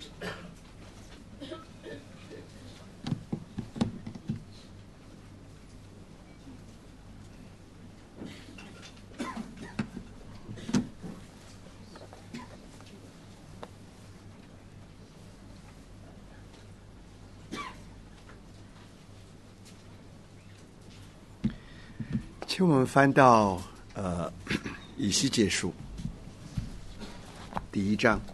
请我们翻到以西结书第1章。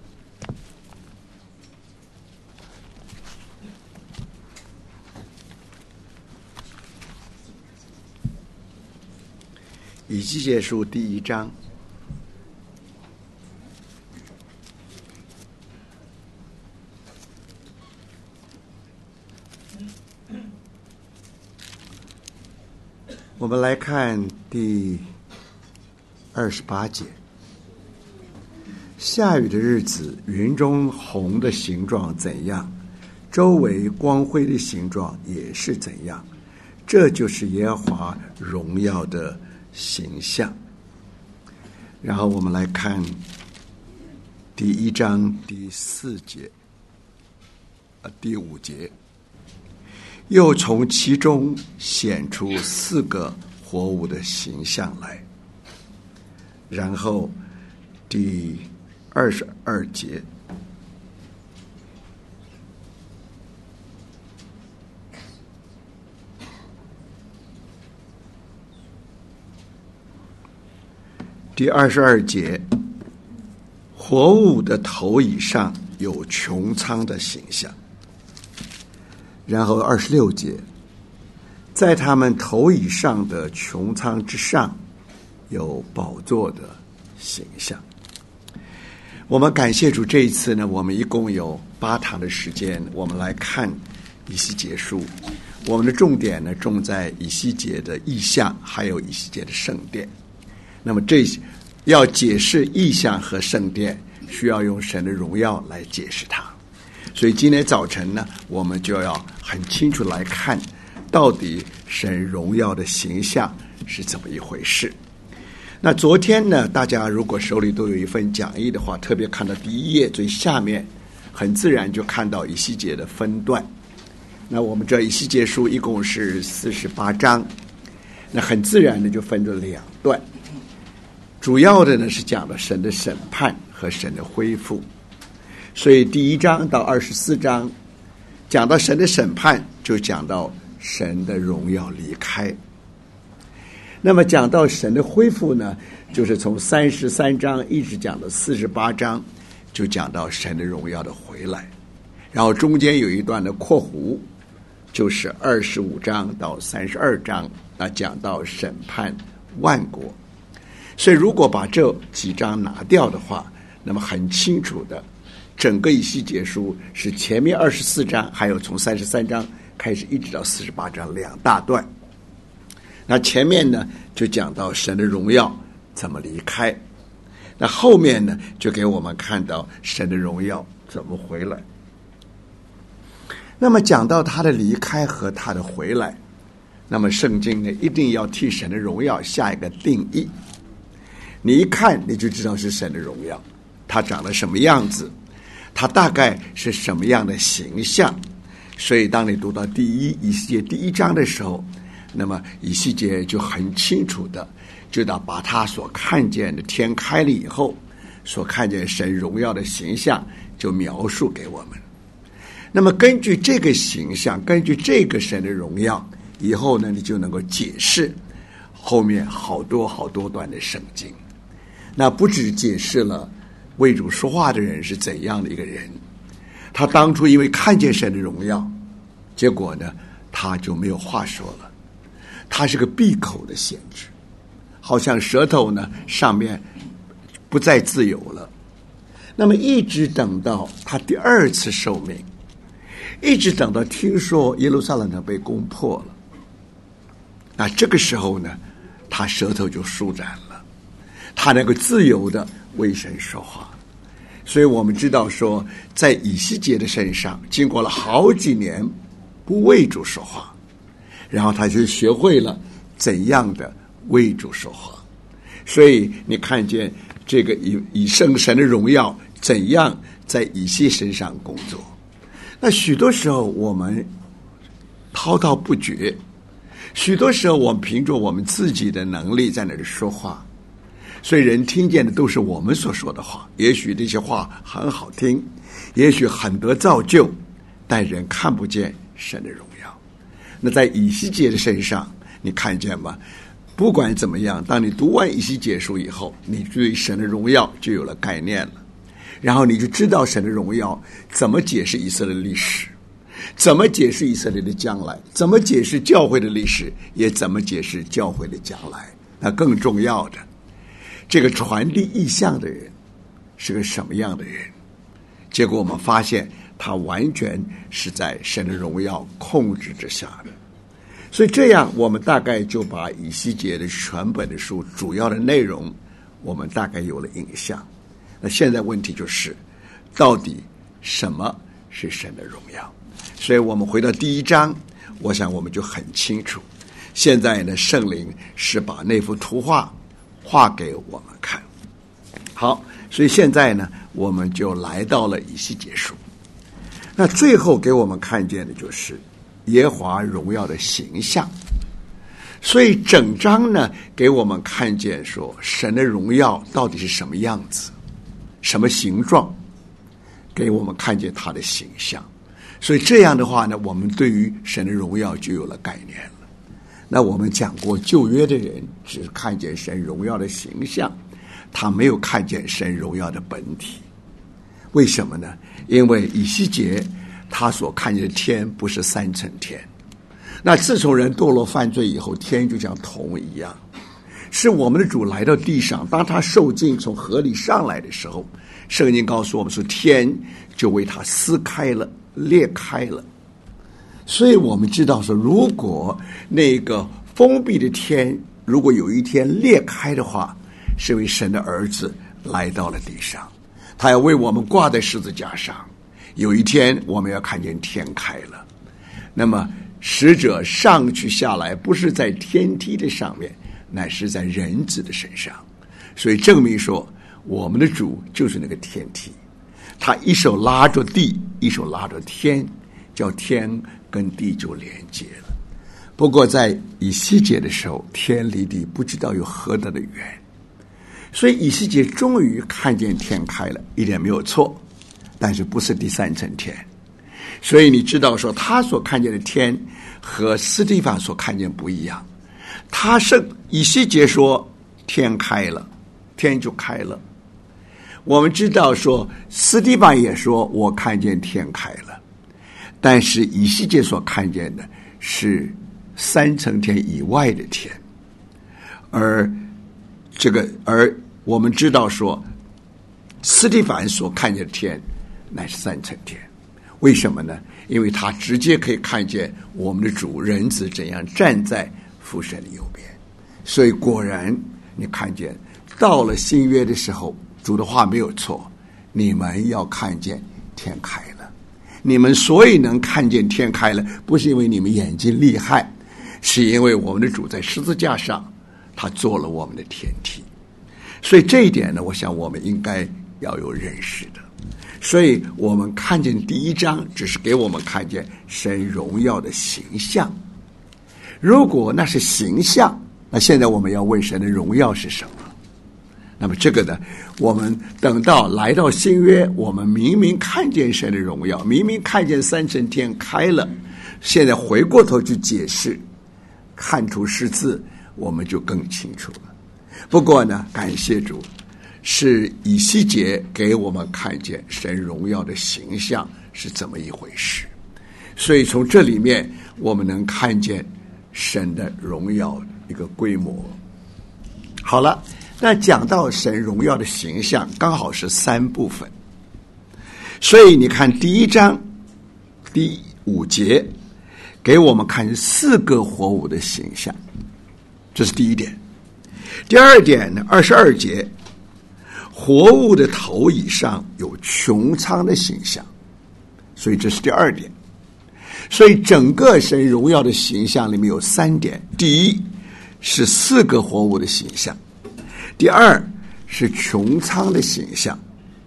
以西结书第1章。我们来看第28节。下雨的日子，云中虹的形状怎样，周围光辉的形状也是怎样，这就是耶和华荣耀的形象。然后我们来看第1章第4节，第5节。又从其中显出4个活物的形象来。然后第22节，活物的头以上有穹苍的形象。然后26节，在他们头以上的穹苍之上有宝座的形象。我们感谢主，这一次呢，我们一共有8堂的时间，我们来看以西结书。我们的重点呢，重在以西结的意象，还有以西结的圣殿。那么这要解释意象和圣殿，需要用神的荣耀来解释它。所以今天早晨呢，我们就要很清楚来看，到底神荣耀的形象是怎么一回事。那昨天呢，大家如果手里都有一份讲义的话，特别看到第1页最下面，很自然就看到以西结的分段。那我们这以西结书一共是48章，那很自然的就分了2段。主要的呢是讲了神的审判和神的恢复。所以第1章到24章讲到神的审判，就讲到神的荣耀离开。那么讲到神的恢复呢，就是从33章一直讲到48章，就讲到神的荣耀的回来。然后中间有一段的括弧，就是25章到32章，那讲到审判万国。所以如果把这几章拿掉的话，那么很清楚的，整个以西结书是前面24章，还有从33章开始一直到48章2大段。那前面呢就讲到神的荣耀怎么离开，那后面呢就给我们看到神的荣耀怎么回来。那么讲到他的离开和他的回来，那么圣经呢一定要替神的荣耀下一个定义。你一看你就知道是神的荣耀，他长得什么样子，他大概是什么样的形象。所以当你读到以西结第1章的时候，那么以西结就很清楚的知道把他所看见的天开了以后所看见神荣耀的形象就描述给我们。那么根据这个形象，根据这个神的荣耀，以后呢你就能够解释后面好多好多段的圣经。那不只解释了为主说话的人是怎样的一个人，他当初因为看见神的荣耀，结果呢他就没有话说了，他是个闭口的先知，好像舌头呢上面不再自由了。那么一直等到他第2次受命，一直等到听说耶路撒冷城被攻破了，那这个时候呢他舌头就舒展了，他能够自由的为神说话。所以我们知道说，在以西结的身上经过了好几年不为主说话，然后他就学会了怎样的为主说话。所以你看见这个以圣神的荣耀怎样在以西身上工作。那许多时候我们滔滔不绝，许多时候我们凭着我们自己的能力在那里说话，所以人听见的都是我们所说的话。也许这些话很好听，也许很得造就，但人看不见神的荣耀。那在以西结的身上，你看见吗？不管怎么样，当你读完以西结书以后，你对神的荣耀就有了概念了，然后你就知道神的荣耀怎么解释以色列的历史，怎么解释以色列的将来，怎么解释教会的历史，也怎么解释教会的将来。那更重要的，这个传递异象的人是个什么样的人？结果我们发现他完全是在神的荣耀控制之下的。所以这样我们大概就把以西结的全本的书主要的内容我们大概有了印象。那现在问题就是到底什么是神的荣耀？所以我们回到第1章，我想我们就很清楚。现在呢，圣灵是把那幅图画画给我们看。好，所以现在呢，我们就来到了以西结书。那最后给我们看见的就是耶和华荣耀的形象。所以整章呢，给我们看见说神的荣耀到底是什么样子，什么形状，给我们看见他的形象。所以这样的话呢，我们对于神的荣耀就有了概念了。那我们讲过，旧约的人只看见神荣耀的形象，他没有看见神荣耀的本体。为什么呢？因为以西结他所看见的天不是3层天。那自从人堕落犯罪以后，天就像铜一样，是我们的主来到地上，当他受尽从河里上来的时候，圣经告诉我们说，天就为他撕开了，裂开了。所以我们知道说，如果那个封闭的天如果有一天裂开的话，是为神的儿子来到了地上，他要为我们挂在十字架上。有一天我们要看见天开了，那么使者上去下来，不是在天梯的上面，乃是在人子的身上。所以证明说，我们的主就是那个天梯，他一手拉着地，一手拉着天，叫天跟地就连接了。不过在以西结的时候，天离地不知道有何等的远，所以以西结终于看见天开了，一点没有错，但是不是第3层天。所以你知道说，他所看见的天和斯提反所看见不一样。他是以西结说天开了，天就开了。我们知道说，斯提反也说我看见天开了，但是以西结所看见的是3层天以外的天，而我们知道说，斯提反所看见的天乃是3层天。为什么呢？因为他直接可以看见我们的主人子怎样站在父神的右边。所以果然你看见到了新约的时候，主的话没有错，你们要看见天开了。你们所以能看见天开了，不是因为你们眼睛厉害，是因为我们的主在十字架上，他做了我们的天梯。所以这一点呢，我想我们应该要有认识的。所以我们看见第1章只是给我们看见神荣耀的形象。如果那是形象，那现在我们要问神的荣耀是什么？那么这个呢，我们等到来到新约，我们明明看见神的荣耀，明明看见3层天开了，现在回过头去解释，看出识字，我们就更清楚了。不过呢，感谢主，是以西结给我们看见神荣耀的形象是怎么一回事。所以从这里面我们能看见神的荣耀一个规模。好了，那讲到神荣耀的形象，刚好是3部分。所以你看第1章第5节给我们看4个活物的形象，这是第一点。第二点呢，22节活物的头以上有穹苍的形象，所以这是第2点。所以整个神荣耀的形象里面有3点：第一是4个活物的形象，第二是穹苍的形象，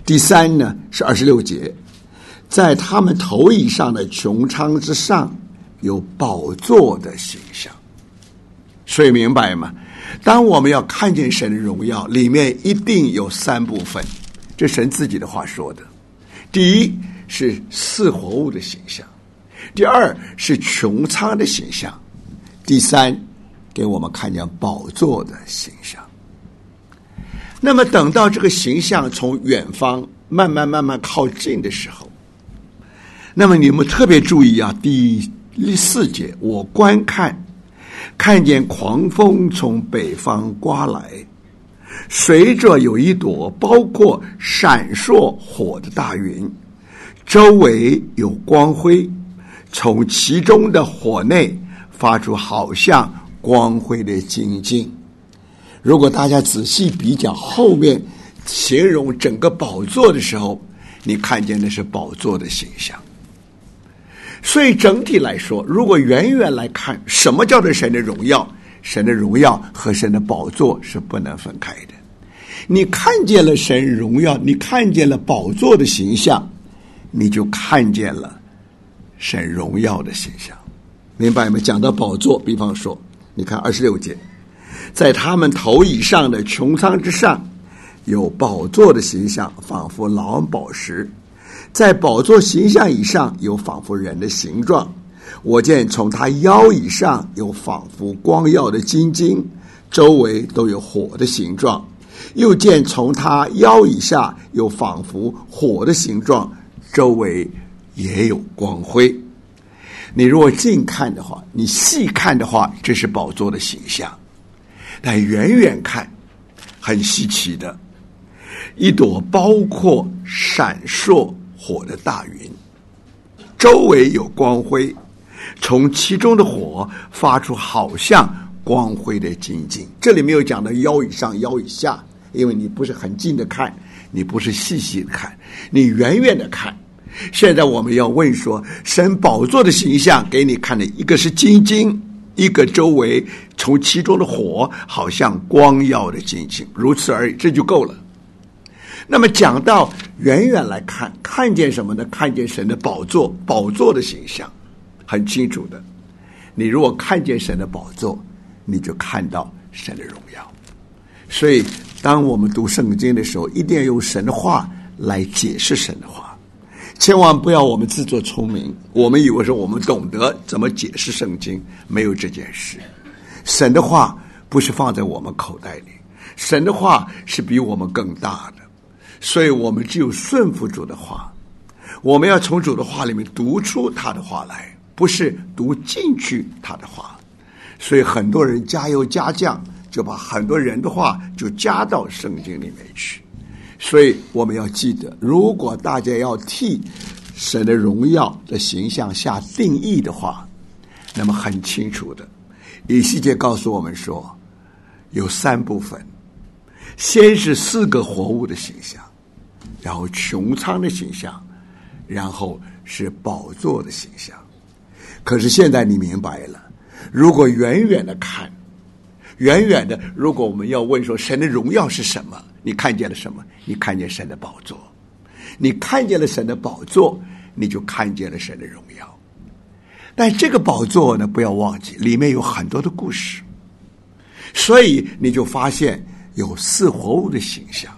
第3呢是26节，在他们头以上的穹苍之上有宝座的形象。所以明白吗？当我们要看见神的荣耀，里面一定有3部分，这神自己的话说的。第一是四活物的形象，第二是穹苍的形象，第3给我们看见宝座的形象。那么等到这个形象从远方慢慢靠近的时候，那么你们特别注意啊，第4节，我观看见狂风从北方刮来，随着有一朵包括闪烁火的大云，周围有光辉，从其中的火内发出好像光辉的晶晶。如果大家仔细比较后面形容整个宝座的时候，你看见的是宝座的形象。所以整体来说，如果远远来看，什么叫做神的荣耀？神的荣耀和神的宝座是不能分开的。你看见了神荣耀，你看见了宝座的形象，你就看见了神荣耀的形象，明白吗？讲到宝座，比方说你看26节，在他们头以上的穹苍之上有宝座的形象，仿佛老宝石，在宝座形象以上有仿佛人的形状，我见从他腰以上有仿佛光耀的金晶，周围都有火的形状，又见从他腰以下有仿佛火的形状，周围也有光辉。你如果近看的话，你细看的话，这是宝座的形象，但远远看很稀奇的一朵包括闪烁火的大云，周围有光辉，从其中的火发出好像光辉的晶晶。这里没有讲到腰以上腰以下，因为你不是很近的看，你不是细细的看，你远远的看。现在我们要问说，神宝座的形象给你看的，一个是晶晶，一个周围从其中的火好像光耀的晶晶，如此而已，这就够了。那么讲到远远来看，看见什么呢？看见神的宝座，宝座的形象很清楚的。你如果看见神的宝座，你就看到神的荣耀。所以当我们读圣经的时候，一定要用神的话来解释神的话，千万不要我们自作聪明，我们以为说我们懂得怎么解释圣经，没有这件事。神的话不是放在我们口袋里，神的话是比我们更大的，所以我们只有顺服主的话，我们要从主的话里面读出他的话来，不是读进去他的话。所以很多人加油加酱，就把很多人的话就加到圣经里面去。所以我们要记得，如果大家要替神的荣耀的形象下定义的话，那么很清楚的，以西结告诉我们说有3部分，先是4个活物的形象，然后穹苍的形象，然后是宝座的形象。可是现在你明白了，如果远远的看，远远的，如果我们要问说神的荣耀是什么，你看见了什么？你看见神的宝座，你看见了神的宝座，你就看见了神的荣耀。但这个宝座呢，不要忘记里面有很多的故事，所以你就发现有4活物的形象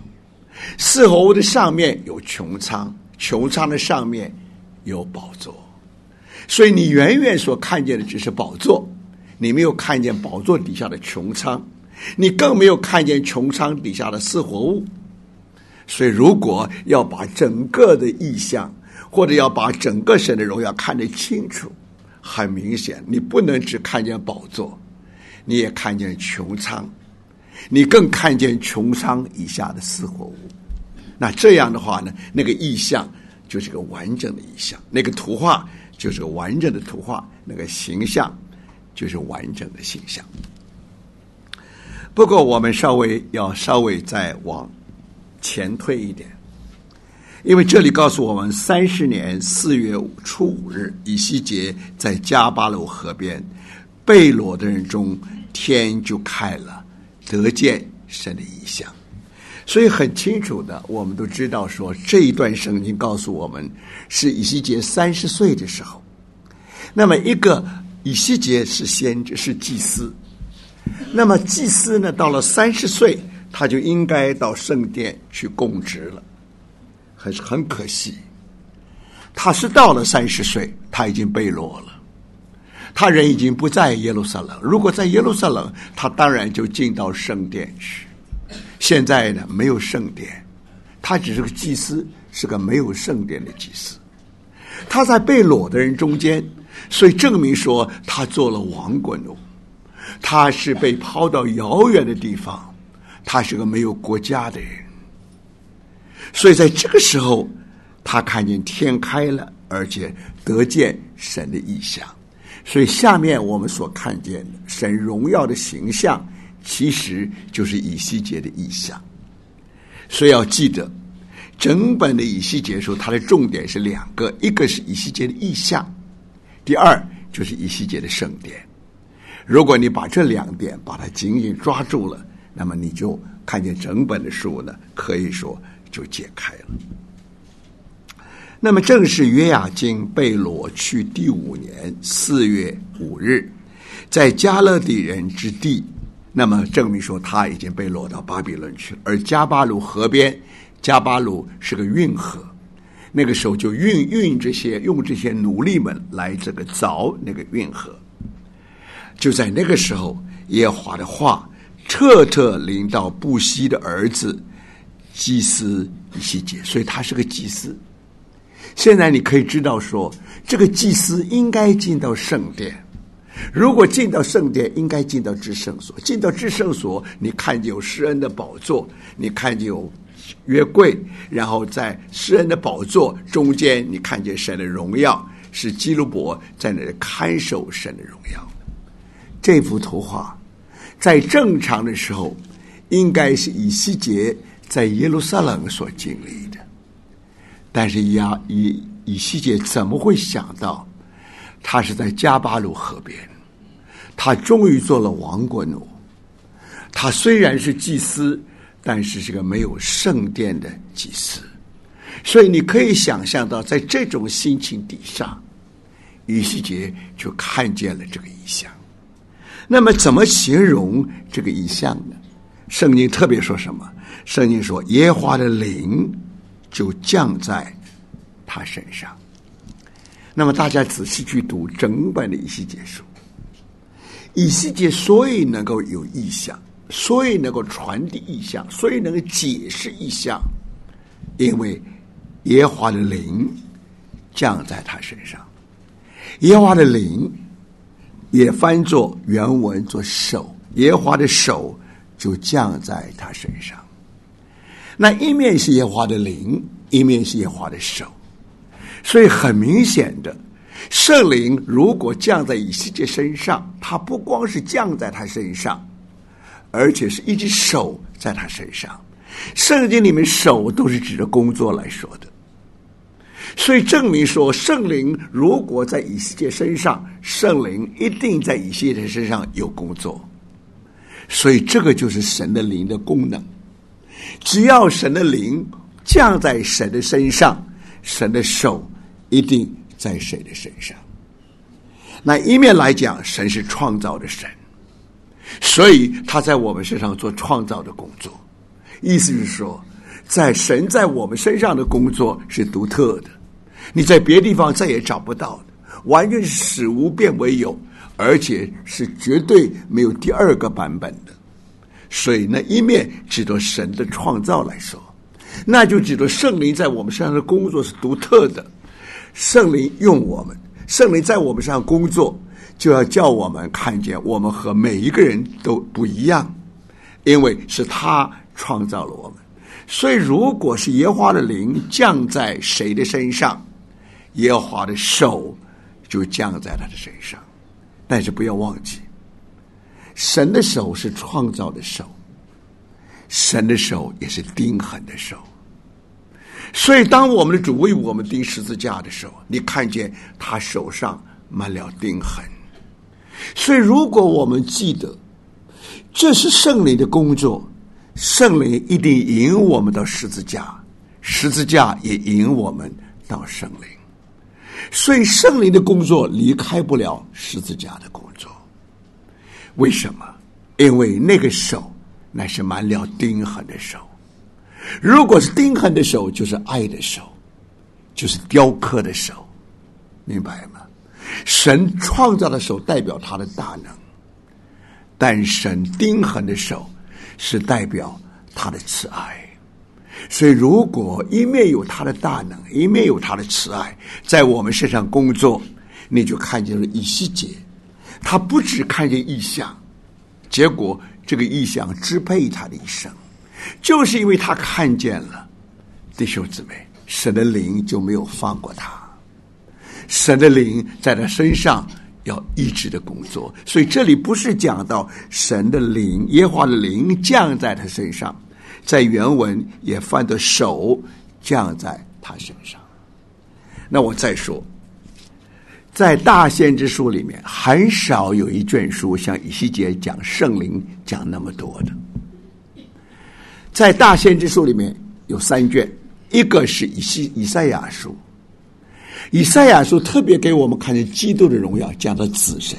，4活物的上面有穹苍，穹苍的上面有宝座。所以你远远所看见的只是宝座，你没有看见宝座底下的穹苍，你更没有看见穹苍底下的4活物。所以如果要把整个的意象，或者要把整个神的荣耀看得清楚，很明显你不能只看见宝座，你也看见穹苍，你更看见穹苍以下的4活物。那这样的话呢，那个意象就是个完整的意象，那个图画就是个完整的图画，那个形象就是完整的形象。不过我们稍微再往前推一点，因为这里告诉我们30年4月初5日，以西结在迦巴楼河边，被掳的人中天就开了，得见神的异象。 所以很清楚的，我们都知道说这一段圣经告诉我们，是以西结30岁的时候。那么一个以西结是先知，是祭司。那么祭司呢，到了30岁，他就应该到圣殿去供职了。很可惜，他是到了30岁，他已经被掳了。他人已经不在耶路撒冷，如果在耶路撒冷，他当然就进到圣殿去。现在呢，没有圣殿，他只是个祭司，是个没有圣殿的祭司。他在被掳的人中间，所以证明说他做了亡国奴，他是被抛到遥远的地方，他是个没有国家的人。所以在这个时候，他看见天开了，而且得见神的异象。所以下面我们所看见的神荣耀的形象，其实就是以西结的异象。所以要记得，整本的以西结书它的重点是2个，一个是以西结的异象，第二就是以西结的圣殿。如果你把这2点把它紧紧抓住了，那么你就看见整本的书呢，可以说就解开了。那么正是约雅斤被掳去第5年4月5日，在加勒底人之地，那么证明说他已经被掳到巴比伦去了。而加巴鲁河边，加巴鲁是个运河，那个时候就用这些奴隶们来这个凿那个运河。就在那个时候，耶和华的话彻彻临到布西的儿子祭司以西结，所以他是个祭司。现在你可以知道说，这个祭司应该进到圣殿，如果进到圣殿，应该进到至圣所。进到至圣所，你看见有施恩的宝座，你看见有约柜，然后在施恩的宝座中间，你看见神的荣耀，是基路伯在那里看守神的荣耀。这幅图画在正常的时候，应该是以西结在耶路撒冷所经历的。但是以西结怎么会想到他是在加巴鲁河边，他终于做了亡国奴。他虽然是祭司，但是是个没有圣殿的祭司。所以你可以想象到，在这种心情底下，以西结就看见了这个异象。那么怎么形容这个异象呢？圣经特别说什么？圣经说耶和华的灵就降在他身上。那么大家仔细去读整本的以西结书，以西结所以能够有异象，所以能够传递异象，所以能够解释异象，因为耶和华的灵降在他身上。耶和华的灵也翻作原文做手，耶和华的手就降在他身上。那一面是耶和华的灵，一面是耶和华的手。所以很明显的，圣灵如果降在以西结身上，他不光是降在他身上，而且是一只手在他身上。圣经里面手都是指着工作来说的，所以证明说圣灵如果在以西结身上，圣灵一定在以西结身上有工作。所以这个就是神的灵的功能。只要神的灵降在神的身上，神的手一定在谁的身上。那一面来讲，神是创造的神，所以他在我们身上做创造的工作。意思是说，神在我们身上的工作是独特的，你在别地方再也找不到的，完全是使无变为有，而且是绝对没有第二个版本的。所以那一面指着神的创造来说，那就指着圣灵在我们身上的工作是独特的。圣灵用我们，圣灵在我们身上工作，就要叫我们看见我们和每一个人都不一样，因为是他创造了我们。所以如果是耶和华的灵降在谁的身上，耶和华的手就降在他的身上。但是不要忘记，神的手是创造的手，神的手也是钉痕的手。所以当我们的主为我们钉十字架的时候，你看见他手上满了钉痕。所以如果我们记得这是圣灵的工作， 圣灵一定引我们到十字架，十字架也引我们到圣灵。所以圣灵的工作离开不了十字架的工作。为什么？因为那个手乃是满了钉痕的手。如果是钉痕的手，就是爱的手，就是雕刻的手，明白吗？神创造的手代表他的大能，但神钉痕的手是代表他的慈爱。所以如果一面有他的大能，一面有他的慈爱在我们身上工作，你就看见了以西结，他不只看见异象，结果这个异象支配他的一生，就是因为他看见了。弟兄姊妹，神的灵就没有放过他，神的灵在他身上要一直的工作。所以这里不是讲到神的灵，耶和华的灵降在他身上，在原文也翻的手降在他身上。那我再说，在大先知书里面很少有一卷书像以西结讲圣灵讲那么多的。在大先知书里面有3卷，一个是以赛亚书。以赛亚书特别给我们看见基督的荣耀，讲到子神。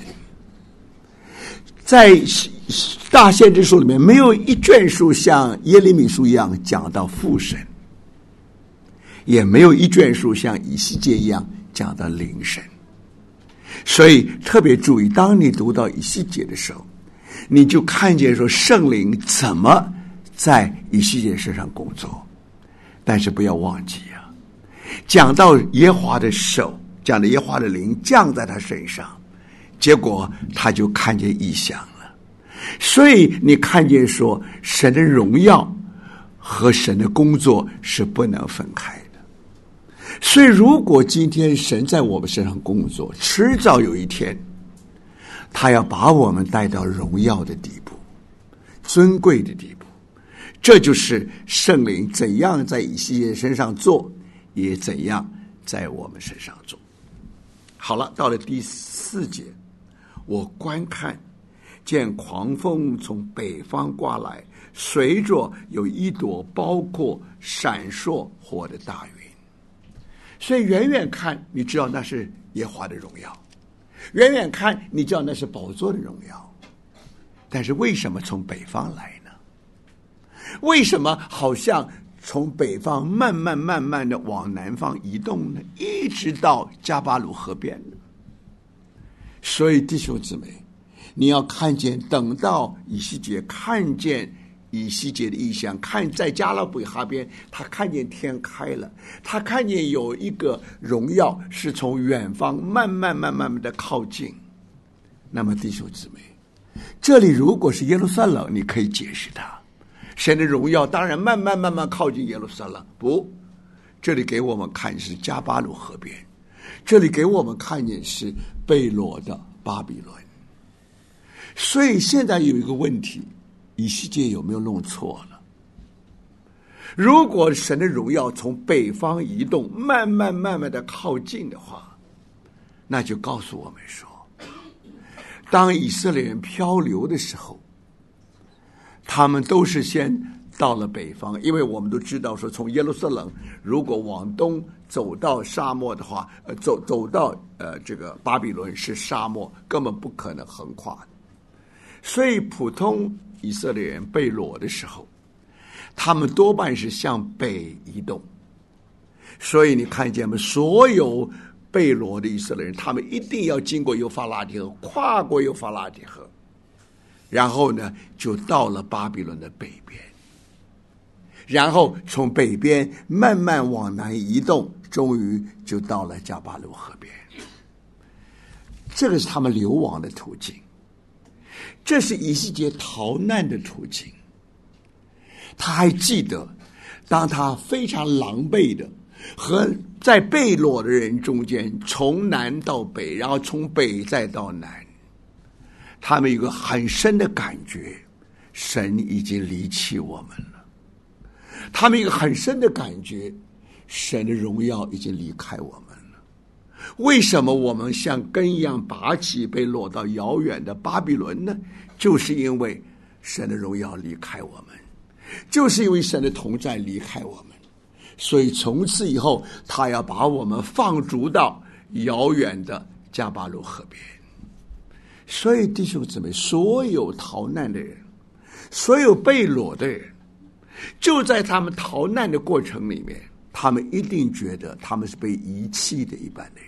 在大先知书里面没有一卷书像耶利米书一样讲到父神，也没有一卷书像以西结一样讲到灵神。所以特别注意，当你读到以西结的时候，你就看见说圣灵怎么在以西结身上工作。但是不要忘记啊，讲到耶和华的手，讲到耶和华的灵降在他身上，结果他就看见异象了。所以你看见说神的荣耀和神的工作是不能分开的。所以如果今天神在我们身上工作，迟早有一天他要把我们带到荣耀的地步，尊贵的地步。这就是圣灵怎样在以西结身上做，也怎样在我们身上做。好了，到了第4节，我观看见狂风从北方刮来，随着有一朵包括闪烁火的大云。所以远远看你知道那是耶和华的荣耀，远远看你知道那是宝座的荣耀。但是为什么从北方来呢？为什么好像从北方慢慢的往南方移动呢？一直到加巴鲁河边呢？所以弟兄姊妹，你要看见，等到以西结看见以西结的异象，看在加勒比河边，他看见天开了，他看见有一个荣耀是从远方慢慢的靠近。那么弟兄姊妹，这里如果是耶路撒冷，你可以解释它，神的荣耀当然慢慢靠近耶路撒冷。不，这里给我们看是加巴鲁河边，这里给我们看见是被掳的巴比伦。所以现在有一个问题，以西结有没有弄错了？如果神的荣耀从北方移动，慢慢的靠近的话，那就告诉我们说，当以色列人漂流的时候，他们都是先到了北方，因为我们都知道说，从耶路撒冷如果往东走到沙漠的话，走到这个巴比伦是沙漠，根本不可能横跨的。所以普通以色列人被掳的时候，他们多半是向北移动。所以你看见吗？所有被掳的以色列人，他们一定要经过幼发拉底河，跨过幼发拉底河，然后呢就到了巴比伦的北边，然后从北边慢慢往南移动，终于就到了加巴鲁河边。这个是他们流亡的途径，这是以西结逃难的途径。他还记得，当他非常狼狈的和在被掳的人中间从南到北，然后从北再到南，他们有个很深的感觉，神已经离弃我们了。他们有一个很深的感觉，神的荣耀已经离开我们了。为什么我们像根一样拔起，被落到遥远的巴比伦呢？就是因为神的荣耀离开我们。 就是因为神的同在离开我们，所以从此以后他要把我们放逐到遥远的加巴鲁河边。所以弟兄姊妹，所有逃难的人，所有被掳的人，就在他们逃难的过程里面，他们一定觉得他们是被遗弃的一般的人。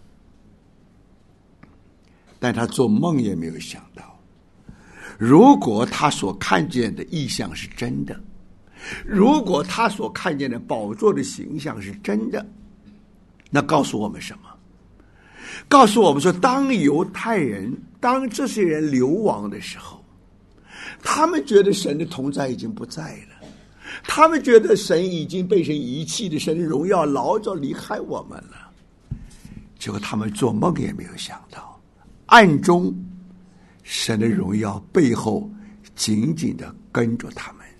但他做梦也没有想到，如果他所看见的异象是真的，如果他所看见的宝座的形象是真的，那告诉我们什么？告诉我们说，当犹太人，当这些人流亡的时候，他们觉得神的同在已经不在了，他们觉得神已经被神遗弃的，神的荣耀老早离开我们了。结果他们做梦也没有想到，暗中神的荣耀背后紧紧的跟着他们。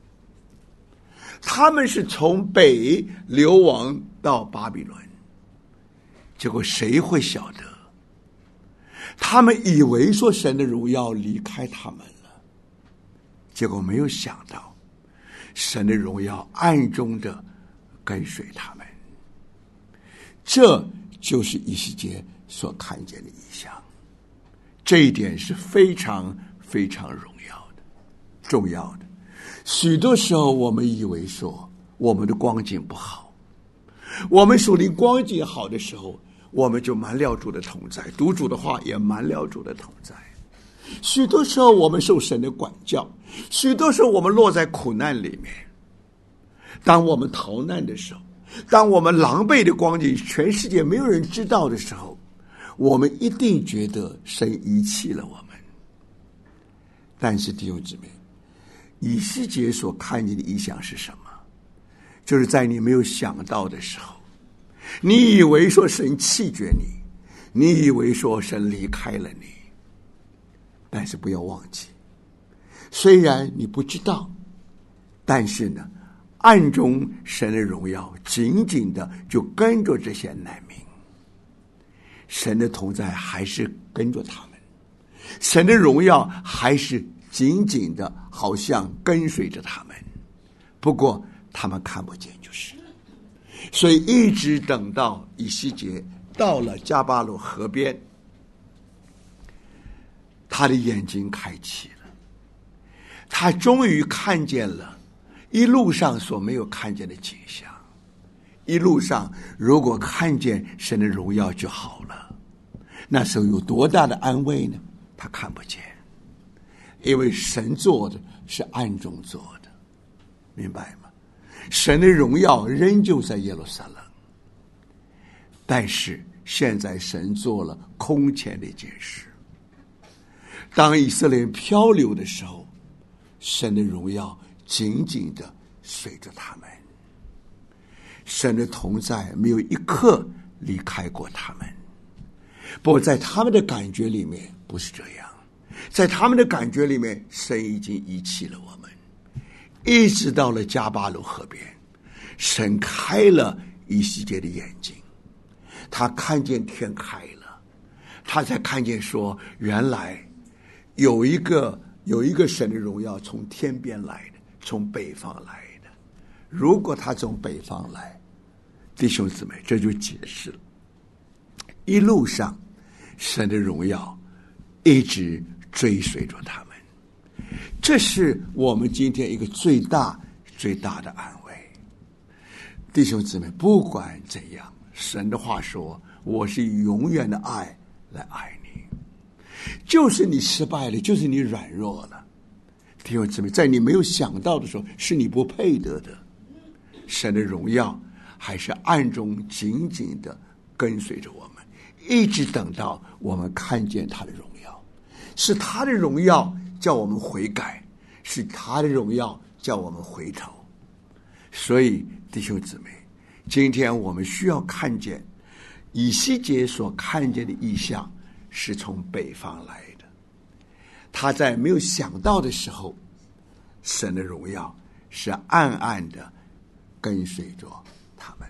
他们是从北流亡到巴比伦，结果谁会晓得？他们以为说神的荣耀离开他们了，结果没有想到神的荣耀暗中的跟随他们。这就是以西结所看见的异象，这一点是非常非常荣耀的、重要的。许多时候我们以为说我们的光景不好，我们属灵光景好的时候，我们就满了主的同在，读主的话也满了主的同在。许多时候我们受神的管教，许多时候我们落在苦难里面，当我们逃难的时候，当我们狼狈的光景全世界没有人知道的时候，我们一定觉得神遗弃了我们。但是弟兄姊妹，以西结所看见的异象是什么？就是在你没有想到的时候，你以为说神弃绝你，你以为说神离开了你，但是不要忘记，虽然你不知道，但是呢，暗中神的荣耀紧紧的就跟着这些难民，神的同在还是跟着他们，神的荣耀还是紧紧的好像跟随着他们，不过他们看不见就是了。所以一直等到以西结到了加巴鲁河边，他的眼睛开启了，他终于看见了一路上所没有看见的景象。一路上如果看见神的荣耀就好了，那时候有多大的安慰呢？他看不见，因为神做的是暗中做的，明白吗？神的荣耀仍旧在耶路撒冷，但是现在神做了空前的一件事。当以色列人漂流的时候，神的荣耀紧紧的随着他们，神的同在没有一刻离开过他们。不过在他们的感觉里面不是这样，在他们的感觉里面，神已经遗弃了我们。一直到了加巴鲁河边，神开了以西结的眼睛，他看见天开了，他才看见说，原来有一个神的荣耀从天边来的，从北方来的。如果他从北方来，弟兄姊妹，这就解释了一路上神的荣耀一直追随着他们。这是我们今天一个最大的安慰。弟兄姊妹，不管怎样，神的话说，我是以永远的爱来爱你。就是你失败了，就是你软弱了，弟兄姊妹，在你没有想到的时候，是你不配得的，神的荣耀还是暗中紧紧的跟随着我们，一直等到我们看见他的荣耀。是他的荣耀叫我们悔改，是他的荣耀叫我们回头。所以弟兄姊妹，今天我们需要看见以西结所看见的异象是从北方来的。他在没有想到的时候，神的荣耀是暗暗的跟随着他们。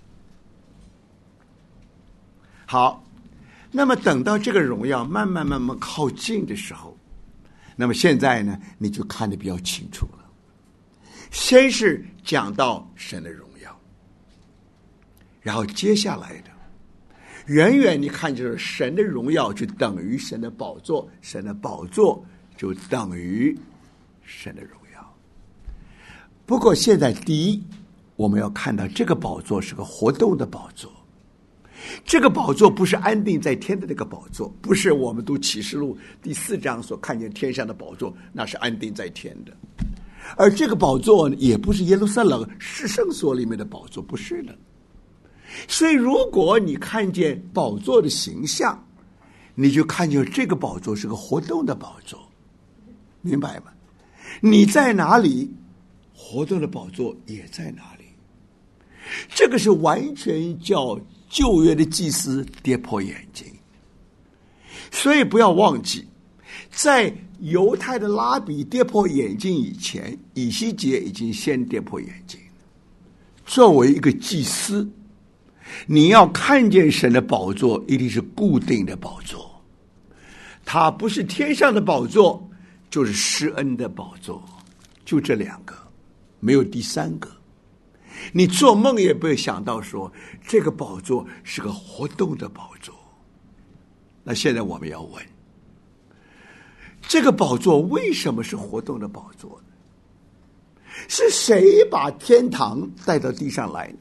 好，那么等到这个荣耀慢慢靠近的时候，那么现在呢，你就看得比较清楚了。 先是讲到神的荣耀，然后接下来的远远你看就是神的荣耀就等于神的宝座，神的宝座就等于神的荣耀。不过现在第一，我们要看到这个宝座是个活动的宝座，这个宝座不是安定在天的那个宝座，不是我们读启示录第4章所看见天上的宝座，那是安定在天的。而这个宝座也不是耶路撒冷至圣所里面的宝座，不是的。所以如果你看见宝座的形象，你就看见这个宝座是个活动的宝座，明白吗？你在哪里，活动的宝座也在哪里。这个是完全叫旧约的祭司跌破眼镜。所以不要忘记，在犹太的拉比跌破眼镜以前，以西结已经先跌破眼镜。作为一个祭司，你要看见神的宝座一定是固定的宝座，它不是天上的宝座，就是施恩的宝座，就这2个，没有第3个。你做梦也不会想到说这个宝座是个活动的宝座。那现在我们要问，这个宝座为什么是活动的宝座呢？是谁把天堂带到地上来呢？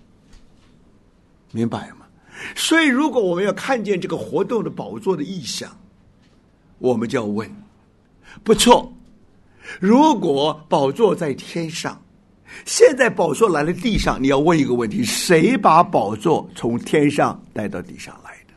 明白吗？所以如果我们要看见这个活动的宝座的意象，我们就要问，不错，如果宝座在天上，现在宝座来了地上，你要问一个问题，谁把宝座从天上带到地上来的？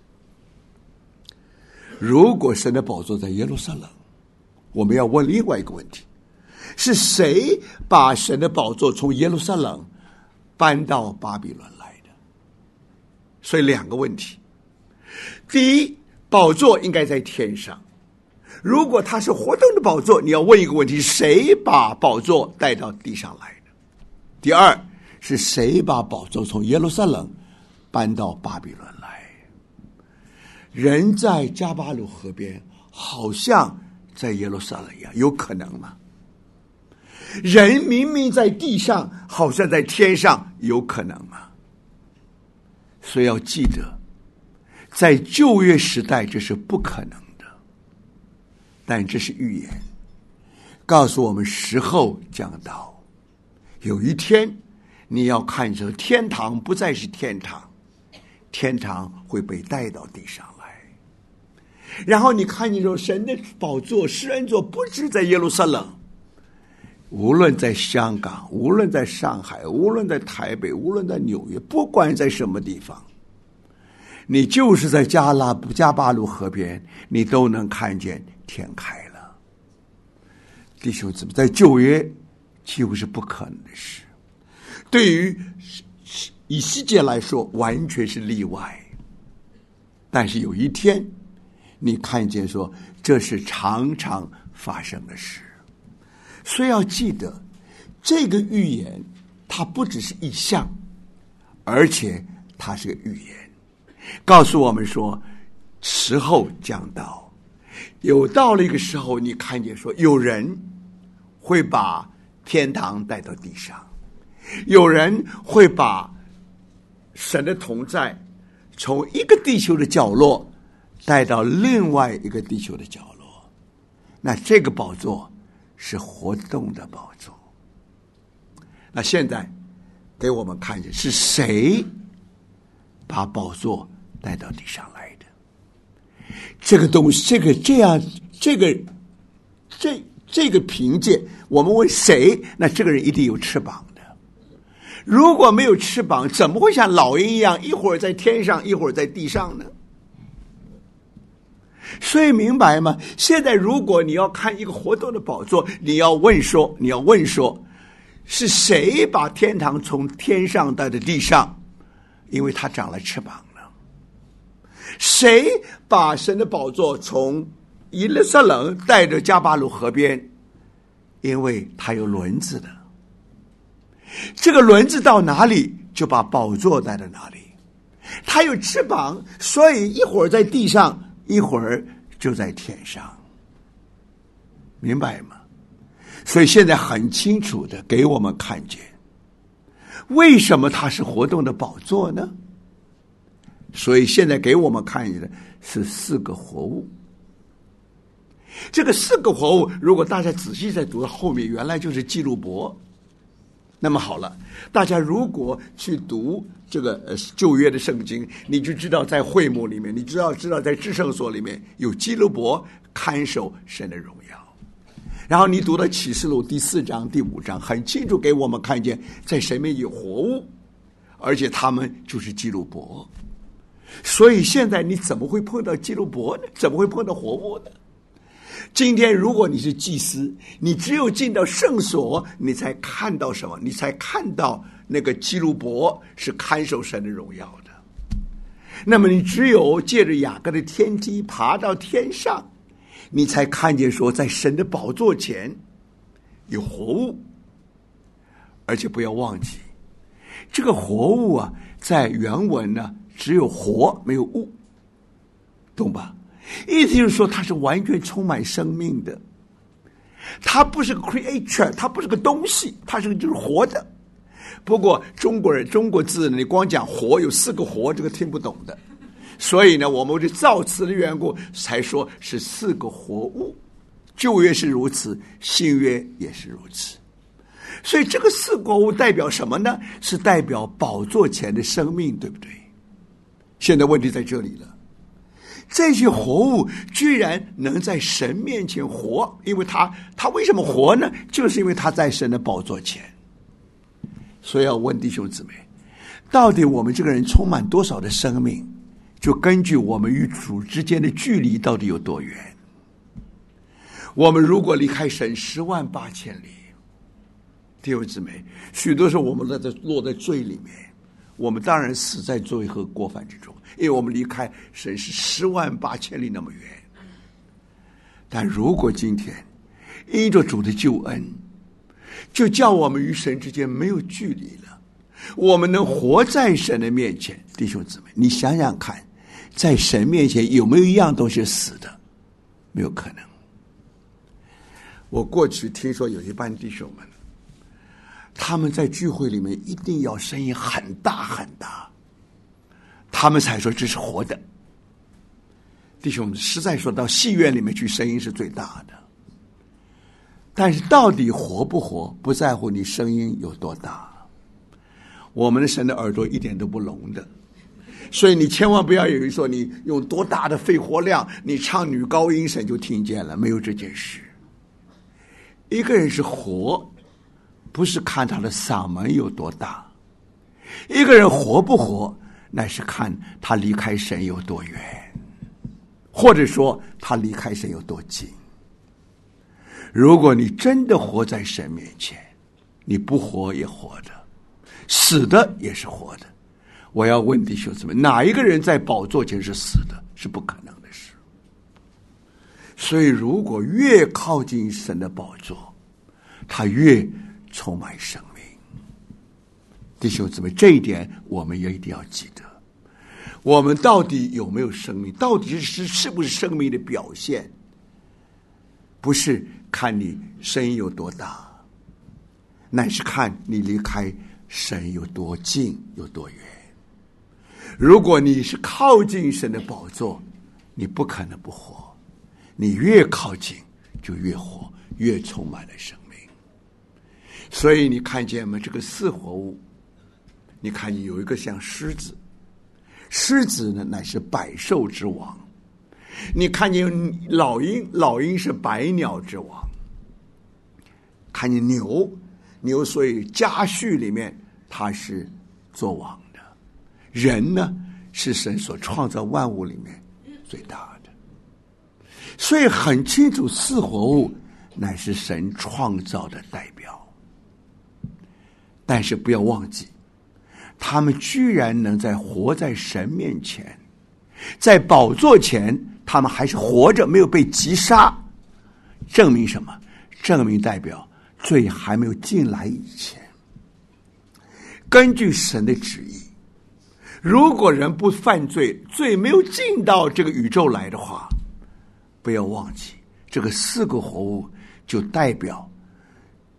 如果神的宝座在耶路撒冷，我们要问另外一个问题，是谁把神的宝座从耶路撒冷搬到巴比伦来的？所以2个问题。第一，宝座应该在天上，如果它是活动的宝座，你要问一个问题，谁把宝座带到地上来的？第二，是谁把宝座从耶路撒冷搬到巴比伦来？人在加巴鲁河边，好像在耶路撒冷一样，有可能吗？人明明在地上，好像在天上，有可能吗？所以要记得，在旧约时代这是不可能的，但这是预言，告诉我们时候将到，有一天你要看着天堂不再是天堂，天堂会被带到地上来。然后你看见说神的宝座施恩座不止在耶路撒冷，无论在香港，无论在上海，无论在台北，无论在纽约，不管在什么地方，你就是在加巴鲁河边，你都能看见天开了。弟兄姊妹，在旧约几乎是不可能的事，对于以西结来说完全是例外。但是有一天你看见说这是常常发生的事，所以要记得这个预言它不只是意象，而且它是个预言，告诉我们说时候将到，有到了一个时候，你看见说有人会把天堂带到地上，有人会把神的同在从一个地球的角落带到另外一个地球的角落。那这个宝座是活动的宝座。那现在给我们看见是谁把宝座带到地上来的。这个东西，这个凭借，我们问谁，那这个人一定有翅膀的。如果没有翅膀，怎么会像老鹰一样，一会儿在天上，一会儿在地上呢？所以明白吗？现在如果你要看一个活动的宝座，你要问说，是谁把天堂从天上带到地上？因为它长了翅膀了。谁把神的宝座从耶路撒冷带着加巴鲁河边？因为它有轮子的。这个轮子到哪里，就把宝座带到哪里。它有翅膀，所以一会儿在地上，一会儿就在天上。明白吗？ 所以现在很清楚的给我们看见，为什么它是活动的宝座呢？所以现在给我们看见的是4个活物。这个4个活物，如果大家仔细再读到后面，原来就是基路伯。那么好了，大家如果去读这个旧约的圣经，你就知道在会幕里面，你知道在至圣所里面有基路伯看守神的荣耀。然后你读到启示录第4章第5章，很清楚给我们看见在神面有活物，而且他们就是基路伯。所以现在你怎么会碰到基路伯呢？怎么会碰到活物呢？今天如果你是祭司，你只有进到圣所，你才看到什么？你才看到那个基路伯是看守神的荣耀的。那么你只有借着雅各的天梯爬到天上，你才看见说在神的宝座前有活物。而且不要忘记，这个活物啊，在原文呢只有活没有物，懂吧？意思就是说它是完全充满生命的，它不是个 creature， 它不是个东西，它是就是活的。不过中国字呢，你光讲活有4个活，这个听不懂的，所以呢我们这造词的缘故才说是4个活物。旧约是如此，新约也是如此。所以这个4个活物代表什么呢？是代表宝座前的生命，对不对？现在问题在这里了，这些活物居然能在神面前活，因为他为什么活呢？就是因为他在神的宝座前。所以要问弟兄姊妹，到底我们这个人充满多少的生命，就根据我们与主之间的距离到底有多远。我们如果离开神108000里，弟兄姊妹，许多时候我们落在罪里面，我们当然死在罪和过犯之中，因为我们离开神是108000里那么远。但如果今天因着主的救恩，就叫我们与神之间没有距离了，我们能活在神的面前。弟兄姊妹，你想想看，在神面前有没有一样东西是死的？没有可能。我过去听说有一班弟兄们，他们在聚会里面一定要声音很大很大，他们才说这是活的。弟兄们，实在说到戏院里面去，声音是最大的。但是到底活不活，不在乎你声音有多大。我们的神的耳朵一点都不聋的，所以你千万不要以为说你用多大的肺活量，你唱女高音神就听见了，没有这件事。一个人是活，不是看他的嗓门有多大，一个人活不活，乃是看他离开神有多远，或者说他离开神有多近。如果你真的活在神面前，你不活也活着，死的也是活的。我要问弟兄姊妹，哪一个人在宝座前是死的？是不可能的事。所以如果越靠近神的宝座，他越充满生命。弟兄姊妹，这一点我们也一定要记得。我们到底有没有生命？到底是不是生命的表现？不是看你声音有多大，乃是看你离开神有多近有多远。如果你是靠近神的宝座，你不可能不活，你越靠近就越活，越充满了生命。所以你看见吗？这个4活物，你看见有一个像狮子，狮子呢乃是百兽之王。你看见老鹰，老鹰是百鸟之王。看见牛，牛所以家畜里面它是做王的。人呢是神所创造万物里面最大的。所以很清楚4活物乃是神创造的代表。但是不要忘记，他们居然能在活在神面前，在宝座前他们还是活着，没有被击杀。证明什么？证明代表罪还没有进来以前。根据神的旨意，如果人不犯罪，罪没有进到这个宇宙来的话，不要忘记这个4个活物就代表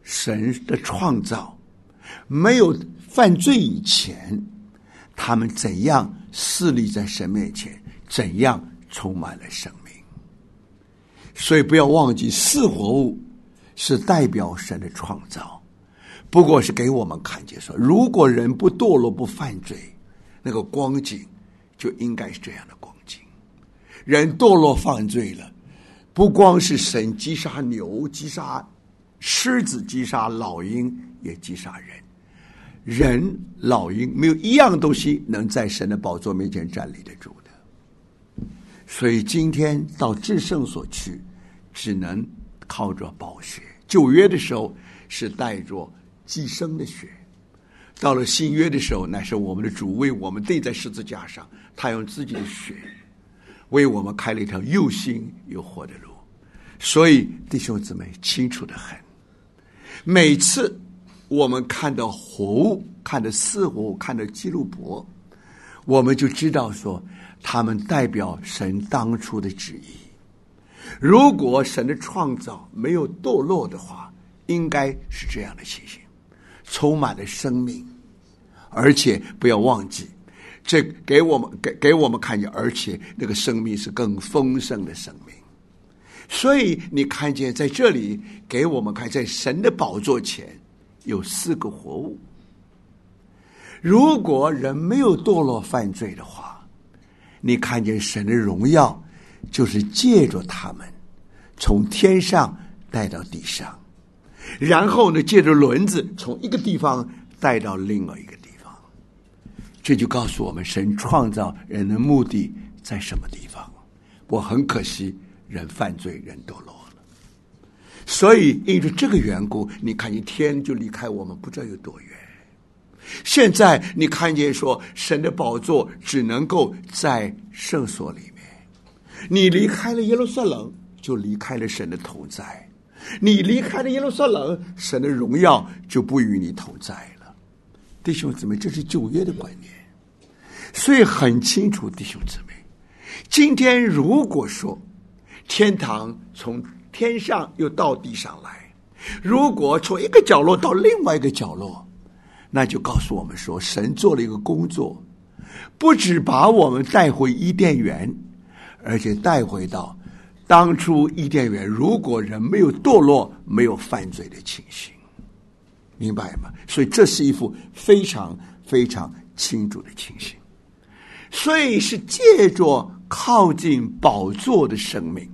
神的创造，没有犯罪以前，他们怎样侍立在神面前，怎样充满了生命。所以不要忘记，四活物是代表神的创造，不过是给我们看见说，如果人不堕落不犯罪，那个光景就应该是这样的光景。人堕落犯罪了，不光是神击杀牛，击杀狮子，击杀老鹰，也击杀人。人老鹰没有一样东西能在神的宝座面前站立得住的。所以今天到至圣所去，只能靠着宝血。旧约的时候是带着寄生的血，到了新约的时候，乃是我们的主为我们钉在十字架上，他用自己的血为我们开了一条又新又活的路。所以弟兄姊妹清楚得很，每次我们看到活物，看到四活物，看到基路伯，我们就知道说他们代表神当初的旨意。如果神的创造没有堕落的话，应该是这样的情形，充满了生命，而且不要忘记，这给我们看见，而且那个生命是更丰盛的生命。所以你看见在这里给我们看，在神的宝座前有四个活物。如果人没有堕落犯罪的话，你看见神的荣耀就是借着他们从天上带到地上，然后呢借着轮子从一个地方带到另外一个地方。这就告诉我们神创造人的目的在什么地方。我很可惜人犯罪，人堕落了，所以因着这个缘故，你看见天就离开我们不知道有多远。现在你看见说神的宝座只能够在圣所里面，你离开了耶路撒冷，就离开了神的同在。你离开了耶路撒冷，神的荣耀就不与你同在了。弟兄姊妹，这是旧约的观念，所以很清楚。弟兄姊妹，今天如果说天堂从天上又到地上来，如果从一个角落到另外一个角落，那就告诉我们说神做了一个工作，不只把我们带回伊甸园，而且带回到当初伊甸园如果人没有堕落没有犯罪的情形，明白吗？所以这是一幅非常非常清楚的情形。所以是借着靠近宝座的生命，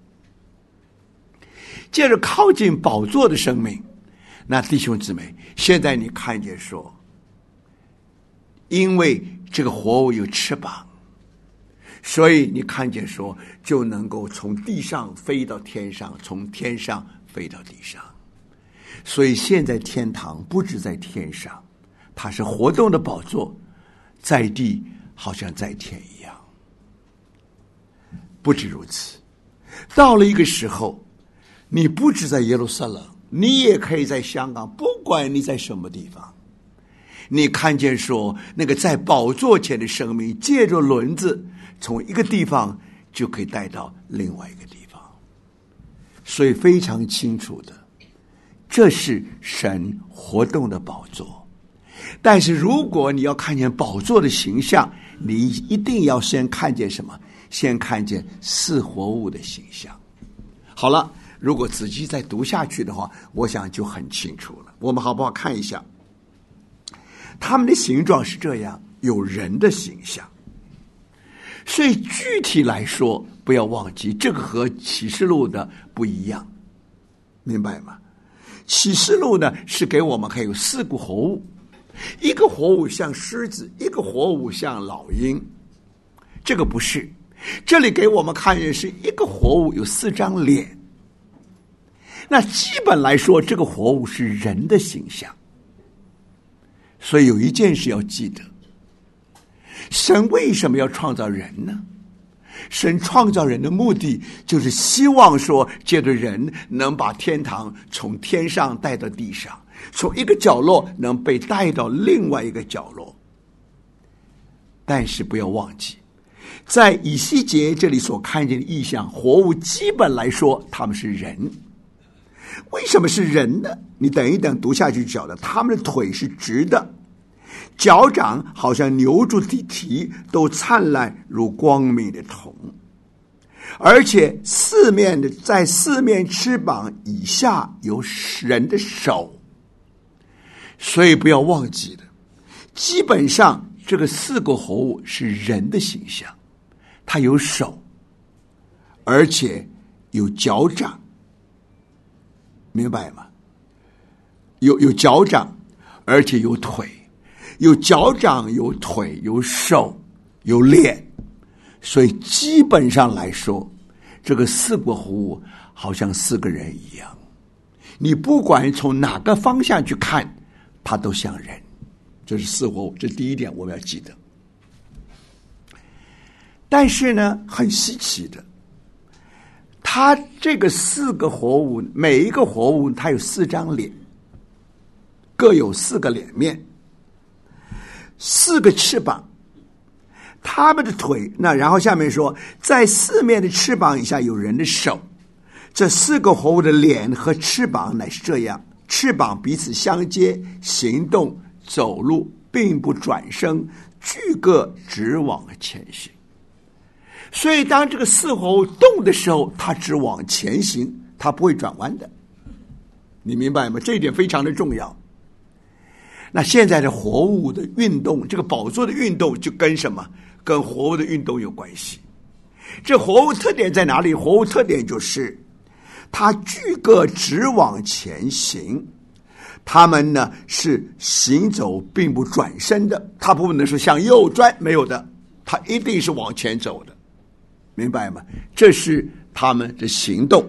借着靠近宝座的生命，那弟兄姊妹，现在你看见说，因为这个活物有翅膀，所以你看见说就能够从地上飞到天上，从天上飞到地上。所以现在天堂不止在天上，它是活动的宝座，在地好像在天一样。不止如此，到了一个时候，你不止在耶路撒冷，你也可以在香港，不管你在什么地方，你看见说那个在宝座前的生命借着轮子从一个地方就可以带到另外一个地方。所以非常清楚的，这是神活动的宝座。但是如果你要看见宝座的形象，你一定要先看见什么？先看见四活物的形象。好了，如果仔细再读下去的话，我想就很清楚了。我们好不好看一下？他们的形状是这样，有人的形象。所以具体来说，不要忘记这个和启示录的不一样，明白吗？启示录呢是给我们还有四个活物，一个活物像狮子，一个活物像老鹰。这个不是，这里给我们看见是一个活物有四张脸。那基本来说，这个活物是人的形象。所以有一件事要记得，神为什么要创造人呢？神创造人的目的就是希望说借着人能把天堂从天上带到地上，从一个角落能被带到另外一个角落。但是不要忘记，在以西结这里所看见的异象，活物基本来说他们是人， 为什么是人呢？你等一等，读下去就晓得，他们的腿是直的，脚掌好像牛柱的蹄，都灿烂如光明的铜，而且在四面翅膀以下有人的手。所以不要忘记了，基本上这个四个活物是人的形象，它有手，而且有脚掌，明白吗？有脚掌，而且有腿，有脚掌，有腿，有手，有脸，所以基本上来说，这个四个活物好像四个人一样，你不管从哪个方向去看，它都像人。这是四活物，这第一点我们要记得。但是呢，很稀奇的，它这个四个活物，每一个活物它有4张脸，各有4个脸面，4个翅膀，他们的腿，那然后下面说，在4面的翅膀以下有人的手。这4个活物的脸和翅膀乃是这样，翅膀彼此相接，行动走路并不转身，俱各直往前行。所以当这个4活物动的时候，它只往前行，它不会转弯的，你明白吗？这一点非常的重要。那现在的活物的运动，这个宝座的运动就跟什么？跟活物的运动有关系。这活物特点在哪里？活物特点就是它俱各直往前行，他们呢是行走并不转身的，它不能说向右转，没有的，它一定是往前走的，明白吗？这是他们的行动。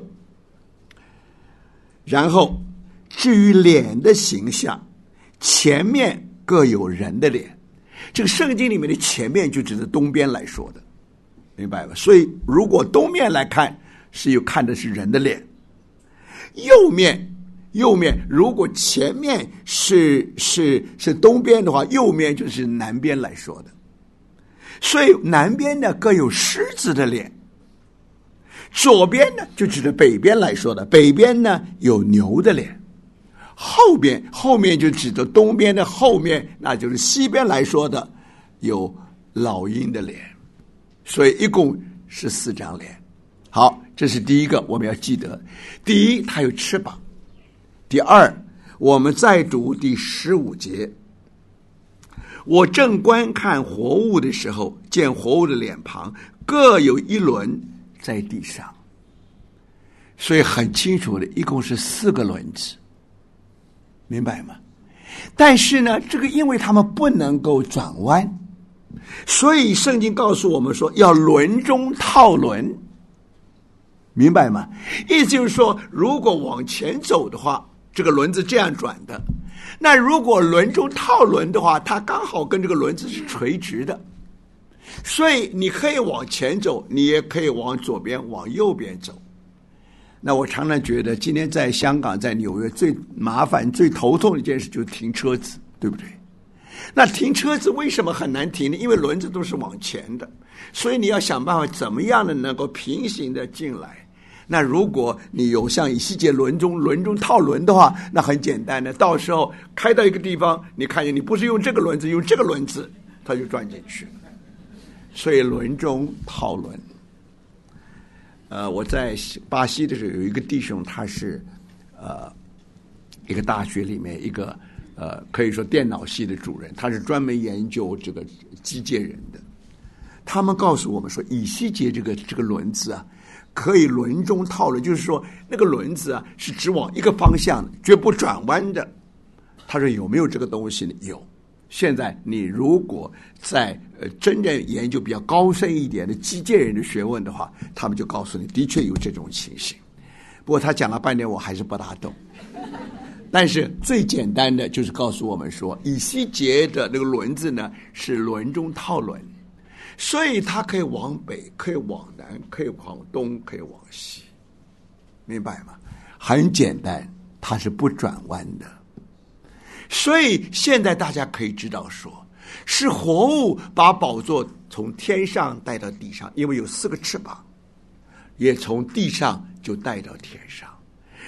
然后至于脸的形象，前面各有人的脸，这个圣经里面的前面就指的东边来说的，明白吗？所以如果东面来看，是看的是人的脸，右面如果前面是东边的话，右面就是南边来说的。所以南边呢各有狮子的脸，左边呢就指的北边来说的，北边呢有牛的脸，后面就指的东边的后面，那就是西边来说的有老鹰的脸。所以一共是4张脸。好，这是第一个我们要记得。第一，它有翅膀。第二，我们再读第15节，我正观看活物的时候，见活物的脸庞各有一轮在地上。所以很清楚的，一共是4个轮子，明白吗？但是呢，这个因为他们不能够转弯，所以圣经告诉我们说要轮中套轮，明白吗？意思就是说，如果往前走的话，这个轮子这样转的，那如果轮中套轮的话，它刚好跟这个轮子是垂直的，所以你可以往前走，你也可以往左边往右边走。那我常常觉得今天在香港在纽约最麻烦最头痛的一件事就是停车子，对不对？那停车子为什么很难停呢？因为轮子都是往前的，所以你要想办法怎么样的能够平行的进来。那如果你有像以西结轮中套轮的话，那很简单的，到时候开到一个地方，你看见你不是用这个轮子，用这个轮子，它就转进去了。所以轮中套轮。我在巴西的时候有一个弟兄，他是一个大学里面一个可以说电脑系的主任，他是专门研究这个机械人的。他们告诉我们说，以西结这个轮子啊，可以轮中套轮，就是说那个轮子啊是只往一个方向的，绝不转弯的。他说有没有这个东西呢？有。现在你如果在真正研究比较高深一点的机械人的学问的话，他们就告诉你的确有这种情形。不过他讲了半天我还是不大懂。但是最简单的就是告诉我们说，以西结的那个轮子呢是轮中套轮，所以它可以往北，可以往南，可以往东，可以往西，明白吗？很简单，它是不转弯的。所以现在大家可以知道说，是活物把宝座从天上带到地上，因为有4个翅膀，也从地上就带到天上。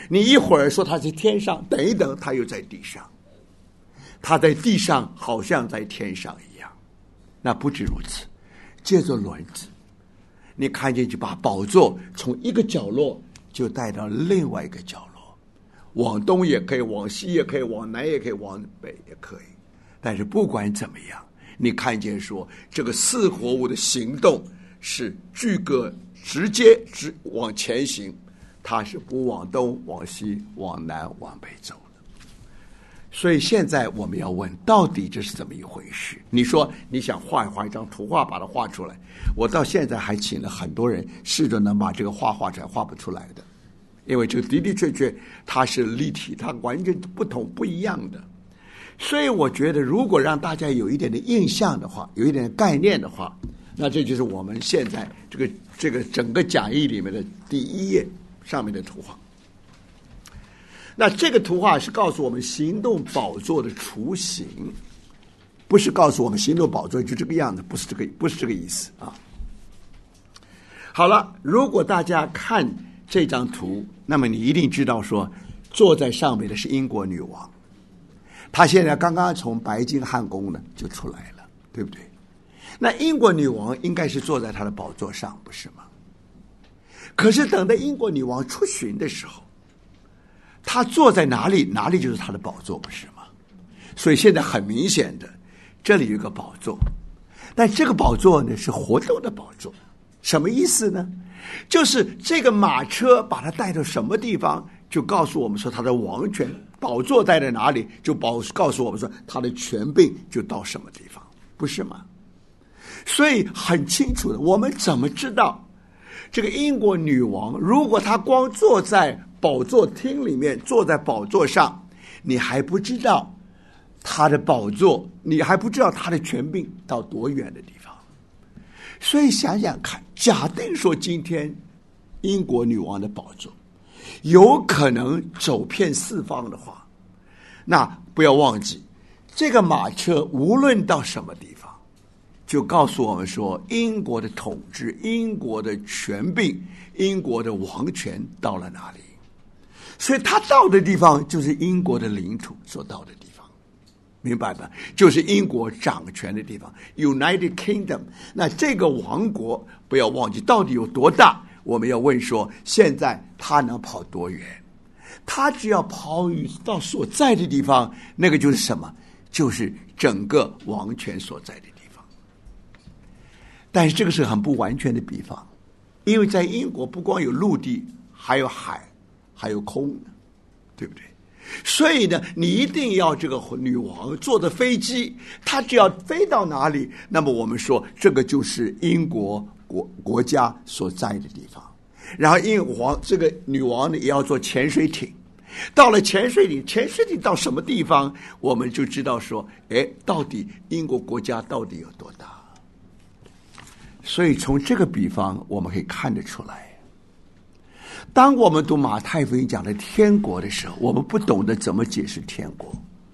你一会儿说他在天上，等一等他又在地上，他在地上好像在天上一样。那不止如此，借着轮子，你看见就把宝座从一个角落就带到另外一个角落，往东也可以，往西也可以，往南也可以，往北也可以。但是不管怎么样，你看见说这个四活物的行动是俱各直接往前行，它是不往东往西往南往北走的。所以现在我们要问，到底这是怎么一回事？你说你想画一张图画把它画出来，我到现在还请了很多人试着能把这个画出来，画不出来的，因为这个的的确确它是立体，它完全不同不一样的。所以我觉得如果让大家有一点的印象的话，有一点的概念的话，那这就是我们现在这个整个讲义里面的第一页上面的图画。那这个图画是告诉我们行动宝座的雏形，不是告诉我们行动宝座就这个样子，不是这个意思啊。好了，如果大家看这张图，那么你一定知道说，坐在上面的是英国女王，她现在刚刚从白金汉宫呢就出来了，对不对？那英国女王应该是坐在她的宝座上，不是吗？可是等到英国女王出巡的时候，她坐在哪里，哪里就是她的宝座，不是吗？所以现在很明显的，这里有一个宝座，但这个宝座呢是活动的宝座。什么意思呢？就是这个马车把它带到什么地方，就告诉我们说它的王权，宝座带在哪里，就告诉我们说它的权柄就到什么地方，不是吗？所以很清楚的，我们怎么知道这个英国女王，如果她光坐在宝座厅里面，坐在宝座上，你还不知道她的宝座，你还不知道她的权柄到多远的地方。所以想想看，假定说今天英国女王的宝座有可能走遍四方的话，那不要忘记，这个马车无论到什么地方，就告诉我们说，英国的统治、英国的权柄、英国的王权到了哪里。所以他到的地方就是英国的领土所到的地方，明白吧？就是英国掌权的地方 United Kingdom。 那这个王国不要忘记到底有多大，我们要问说现在他能跑多远。他只要跑到所在的地方，那个就是什么？就是整个王权所在的地方。但是这个是很不完全的比方，因为在英国不光有陆地，还有海，还有空，对不对？所以呢，你一定要这个女王坐着飞机，她只要飞到哪里，那么我们说这个就是英国国家所在的地方。然后这个女王呢也要坐潜水艇，到了潜水艇到什么地方，我们就知道说，到底英国国家到底有多大。所以从这个比方我们可以看得出来，当我们读马太福音讲的天国的时候，我们不懂得怎么解释天国。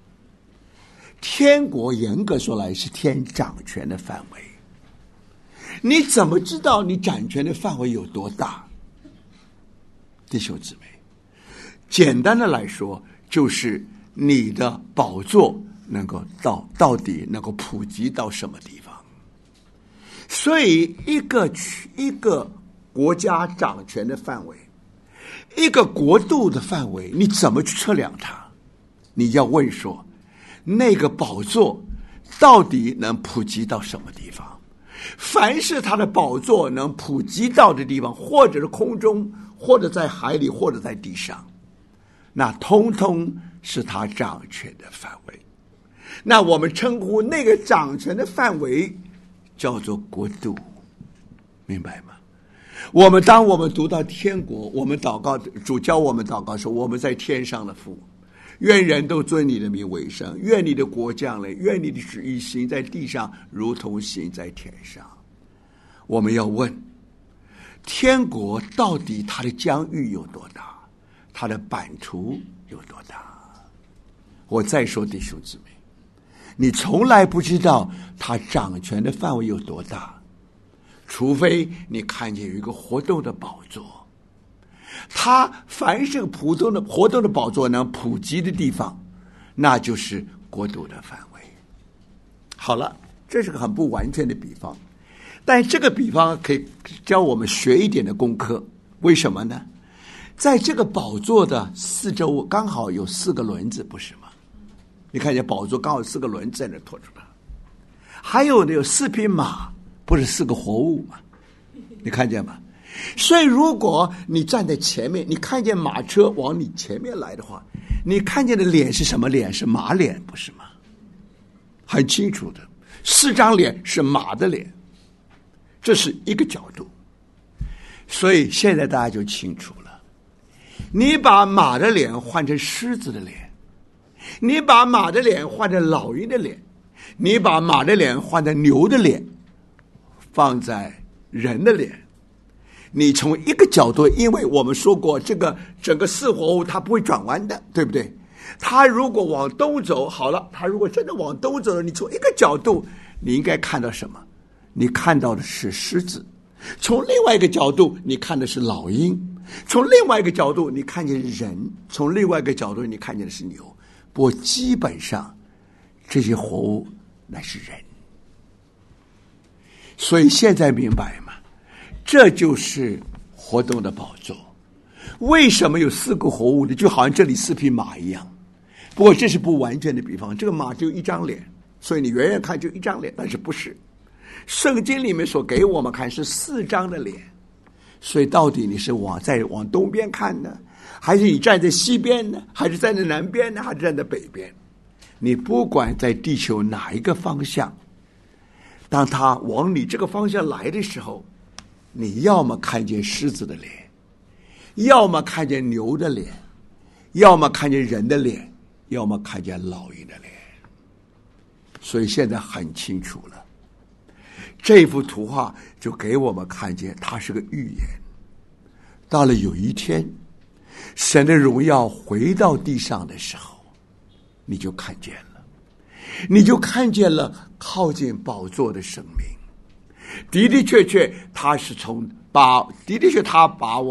天国严格说来是天掌权的范围，你怎么知道你掌权的范围有多大？弟兄姊妹，简单的来说，就是你的宝座能够到底能够普及到什么地方。所以一个国家掌权的范围，一个国度的范围，你怎么去测量它？你要问说，那个宝座到底能普及到什么地方？凡是它的宝座能普及到的地方，或者是空中，或者在海里，或者在地上，那通通是他掌权的范围。那我们称呼那个掌权的范围叫做国度，明白吗？当我们读到天国，我们祷告，主教我们祷告说，我们在天上的父，愿人都尊你的名为圣，愿你的国降临，愿你的旨意行在地上如同行在天上。我们要问，天国到底它的疆域有多大，它的版图有多大？我再说，弟兄姊妹，你从来不知道它掌权的范围有多大，除非你看见有一个活动的宝座。 它凡是普通的活动的宝座能普及的地方，那就是国度的范围。好了，这是个很不完全的比方，但这个比方可以教我们学一点的功课。为什么呢？在这个宝座的四周刚好有4个轮子，不是吗？你看见宝座刚好4个轮子在那拖出来，还有呢有4匹马，不是4个活物吗？你看见吗？所以如果你站在前面，你看见马车往你前面来的话，你看见的脸是什么脸？是马脸，不是吗？很清楚的，4张脸是马的脸，这是一个角度。所以现在大家就清楚了，你把马的脸换成狮子的脸，你把马的脸换成老鹰的脸，你把马的脸换成牛的脸，放在人的脸，你从一个角度，因为我们说过这个整个4活物它不会转弯的，对不对？它如果往东走，好了，它如果真的往东走了，你从一个角度你应该看到什么？你看到的是狮子，从另外一个角度你看的是老鹰，从另外一个角度你看见人，从另外一个角度你看见的是牛。不过基本上这些活物乃是人。所以现在明白吗？这就是活动的宝座。为什么有4个活物呢？就好像这里4匹马一样。不过这是不完全的比方，这个马只有1张脸，所以你远远看就1张脸，但是不是。圣经里面所给我们看是4张的脸，所以到底你是往东边看呢，还是你站在西边呢，还是站在南边呢，还是站在北边？你不管在地球哪一个方向，当他往你这个方向来的时候，你要么看见狮子的脸，要么看见牛的脸，要么看见人的脸，要么看见老鹰的脸。所以现在很清楚了，这幅图画就给我们看见它是个预言。到了有一天神的荣耀回到地上的时候，你就看见了，你就看见了靠近宝座的生命。的的确确他是他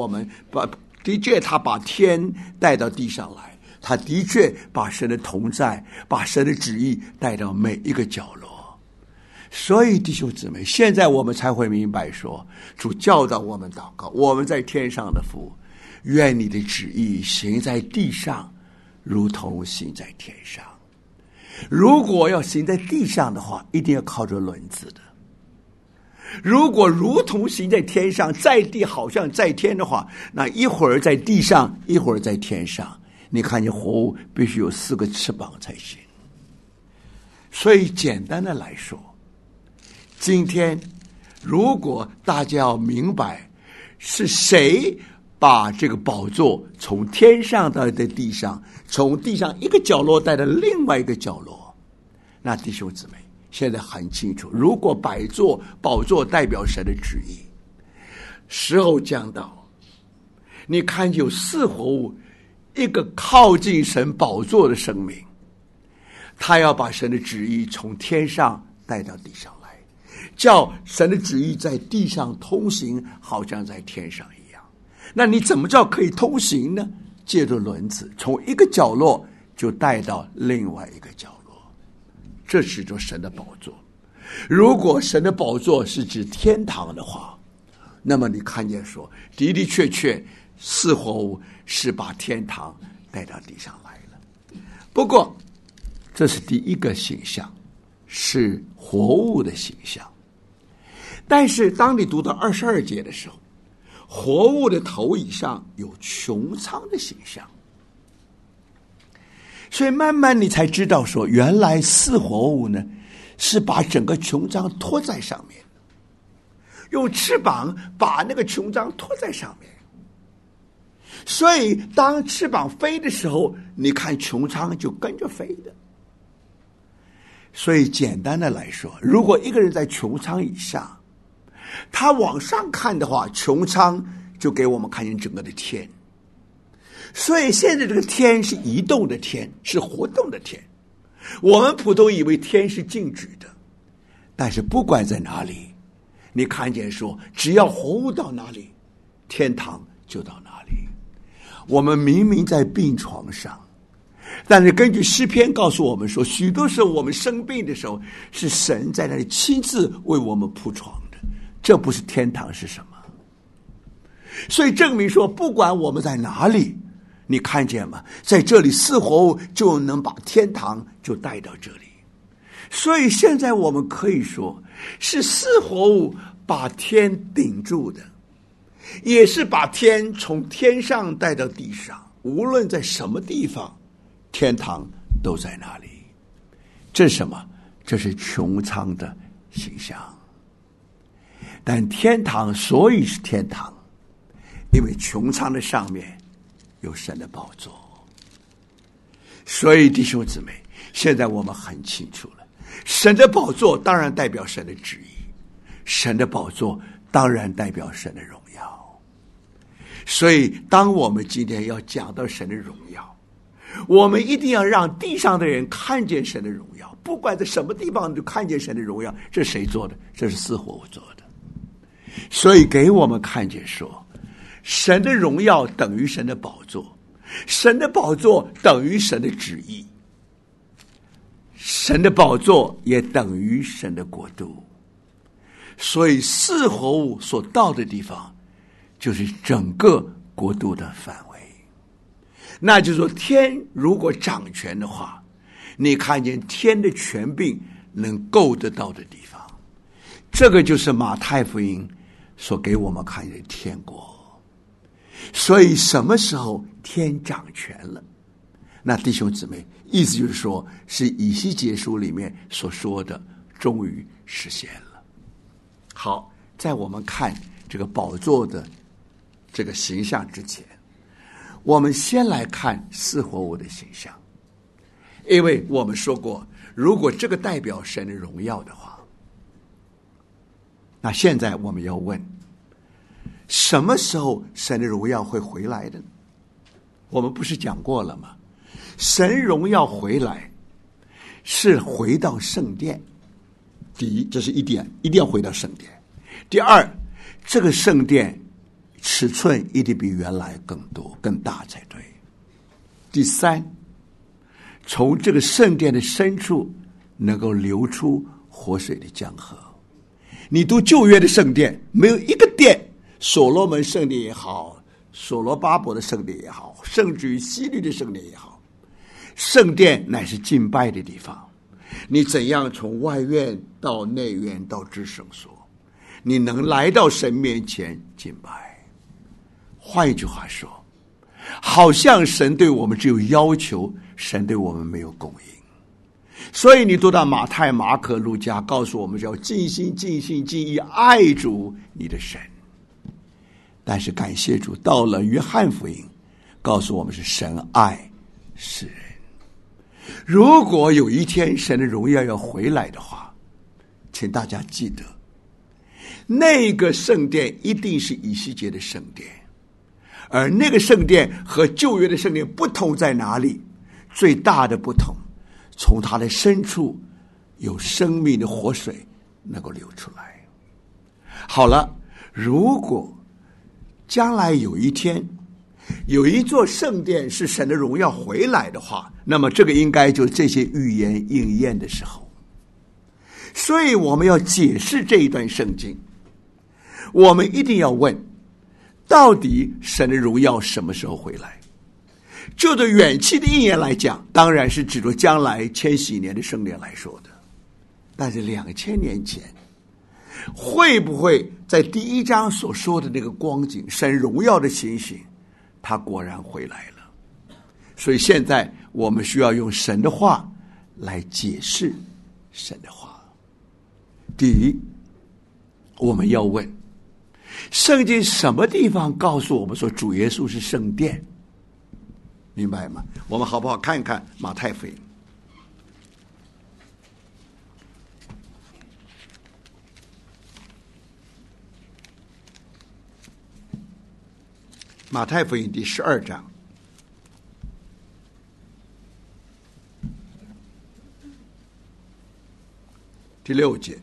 把天带到地上来，他的确把神的同在，把神的旨意带到每一个角落。所以弟兄姊妹，现在我们才会明白说，主教导我们祷告，我们在天上的父，愿你的旨意行在地上，如同行在天上。如果要行在地上的话，一定要靠着轮子的。如果如同行在天上，在地好像在天的话，那一会儿在地上，一会儿在天上。你看见活物必须有4个翅膀才行。所以简单的来说，今天如果大家要明白是谁把这个宝座从天上到地上，从地上一个角落带到另外一个角落，那弟兄姊妹现在很清楚，如果宝座代表神的旨意，时候将到，你看有4活物，一个靠近神宝座的生命，他要把神的旨意从天上带到地上来，叫神的旨意在地上通行，好像在天上一样。那你怎么叫可以通行呢？借着轮子从一个角落就带到另外一个角落，这是指神的宝座。如果神的宝座是指天堂的话，那么你看见说的的确确4活物是把天堂带到地上来了。不过这是第一个形象，是活物的形象。但是当你读到22节的时候，活物的头以上有穹苍的形象，所以慢慢你才知道说，原来4活物呢是把整个穹苍托在上面，用翅膀把那个穹苍托在上面。所以当翅膀飞的时候，你看穹苍就跟着飞的。所以简单的来说，如果一个人在穹苍以下，他往上看的话，穹苍就给我们看见整个的天。所以现在这个天是移动的天，是活动的天。我们普通以为天是静止的，但是不管在哪里，你看见说只要活物到哪里，天堂就到哪里。 我们明明在病床上，但是根据诗篇告诉我们说，许多时候我们生病的时候，是神在那里亲自为我们铺床的。这不是天堂是什么？所以证明说，不管我们在哪里，你看见吗？在这里四活物就能把天堂就带到这里。所以现在我们可以说，是四活物把天顶住的，也是把天从天上带到地上。无论在什么地方，天堂都在那里。这是什么？这是穹苍的形象。但天堂所以是天堂，因为穹苍的上面有神的宝座。所以弟兄姊妹，现在我们很清楚了，神的宝座当然代表神的旨意，神的宝座当然代表神的荣耀。所以当我们今天要讲到神的荣耀，我们一定要让地上的人看见神的荣耀，不管在什么地方就看见神的荣耀。这是谁做的？这是四活物做的。所以给我们看见说，神的荣耀等于神的宝座，神的宝座等于神的旨意，神的宝座也等于神的国度。所以四活物所到的地方，就是整个国度的范围。那就是说，天如果掌权的话，你看见天的权柄能够得到的地方，这个就是马太福音所给我们看见的天国。所以什么时候天掌权了？那弟兄姊妹，意思就是说，是以西结书里面所说的终于实现了。好，在我们看这个宝座的这个形象之前，我们先来看四活物的形象。因为我们说过，如果这个代表神的荣耀的话，那现在我们要问，什么时候神的荣耀会回来的？我们不是讲过了吗？神荣耀回来是回到圣殿。第一，这是一点，一定要回到圣殿。第二，这个圣殿尺寸一定比原来更多更大才对。第三，从这个圣殿的深处能够流出活水的江河。你读旧约的圣殿，没有一个殿，所罗门圣殿也好，所罗巴伯的圣殿也好，甚至于希律的圣殿也好，圣殿乃是敬拜的地方。你怎样从外院到内院到至圣所，你能来到神面前敬拜。换一句话说，好像神对我们只有要求，神对我们没有供应。所以你读到马太、马可、路加告诉我们，要尽心尽性尽意爱主你的神。但是感谢主，到了约翰福音告诉我们，是神爱世人。如果有一天神的荣耀要回来的话，请大家记得，那个圣殿一定是以西结的圣殿。而那个圣殿和旧约的圣殿不同在哪里？最大的不同，从它的深处有生命的活水能够流出来。好了，如果将来有一天有一座圣殿是神的荣耀回来的话，那么这个应该就是这些预言应验的时候。所以我们要解释这一段圣经，我们一定要问，到底神的荣耀什么时候回来？就着远期的应验来讲，当然是指着将来千禧年的圣殿来说的。但是2000年前，会不会在第一章所说的那个光景，神荣耀的情形，它果然回来了？所以现在我们需要用神的话来解释神的话。第一，我们要问，圣经什么地方告诉我们说主耶稣是圣殿？明白吗？我们好不好看一看马太福音？马太福音第12章第6节。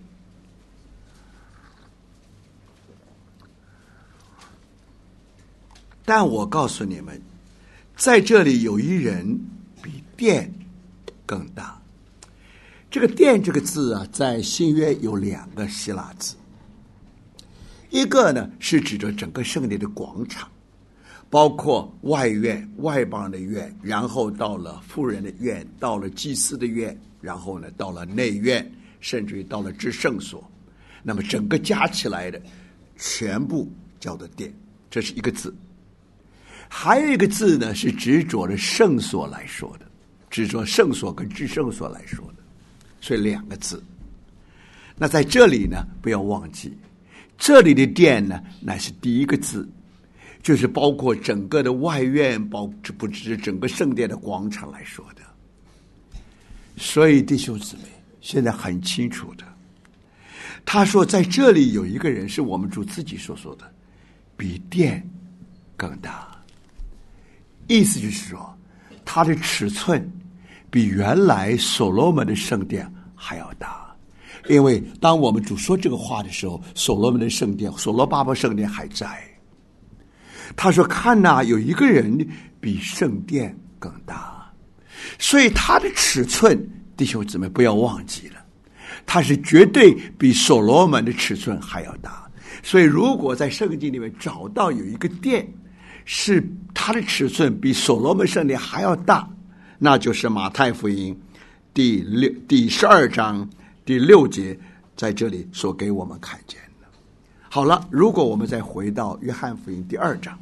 但我告诉你们， 在这里有一人比殿更大。这个殿这个字啊，在新约有2个希腊字，一个呢是指着整个圣殿的广场，包括外院、外邦的院，然后到了妇人的院，到了祭司的院，然后呢到了内院，甚至于到了至圣所。那么整个加起来的全部叫做殿，这是一个字。还有一个字呢是指着了圣所来说的，指着圣所跟至圣所来说的，所以2个字。那在这里呢，不要忘记，这里的殿呢乃是第一个字，就是包括整个的外院，不只是整个圣殿的广场来说的。所以弟兄姊妹，现在很清楚的，他说在这里有一个人，是我们主自己所说的，比殿更大。意思就是说，它的尺寸比原来所罗门的圣殿还要大。因为当我们主说这个话的时候，所罗门的圣殿，所罗巴伯圣殿还在。他说看哪，有一个人比圣殿更大。所以他的尺寸，弟兄姊妹不要忘记了，他是绝对比所罗门的尺寸还要大。所以如果在圣经里面找到有一个殿是它的尺寸比所罗门圣殿还要大，那就是马太福音第12章第6节在这里所给我们看见的。好了，如果我们再回到约翰福音第2章，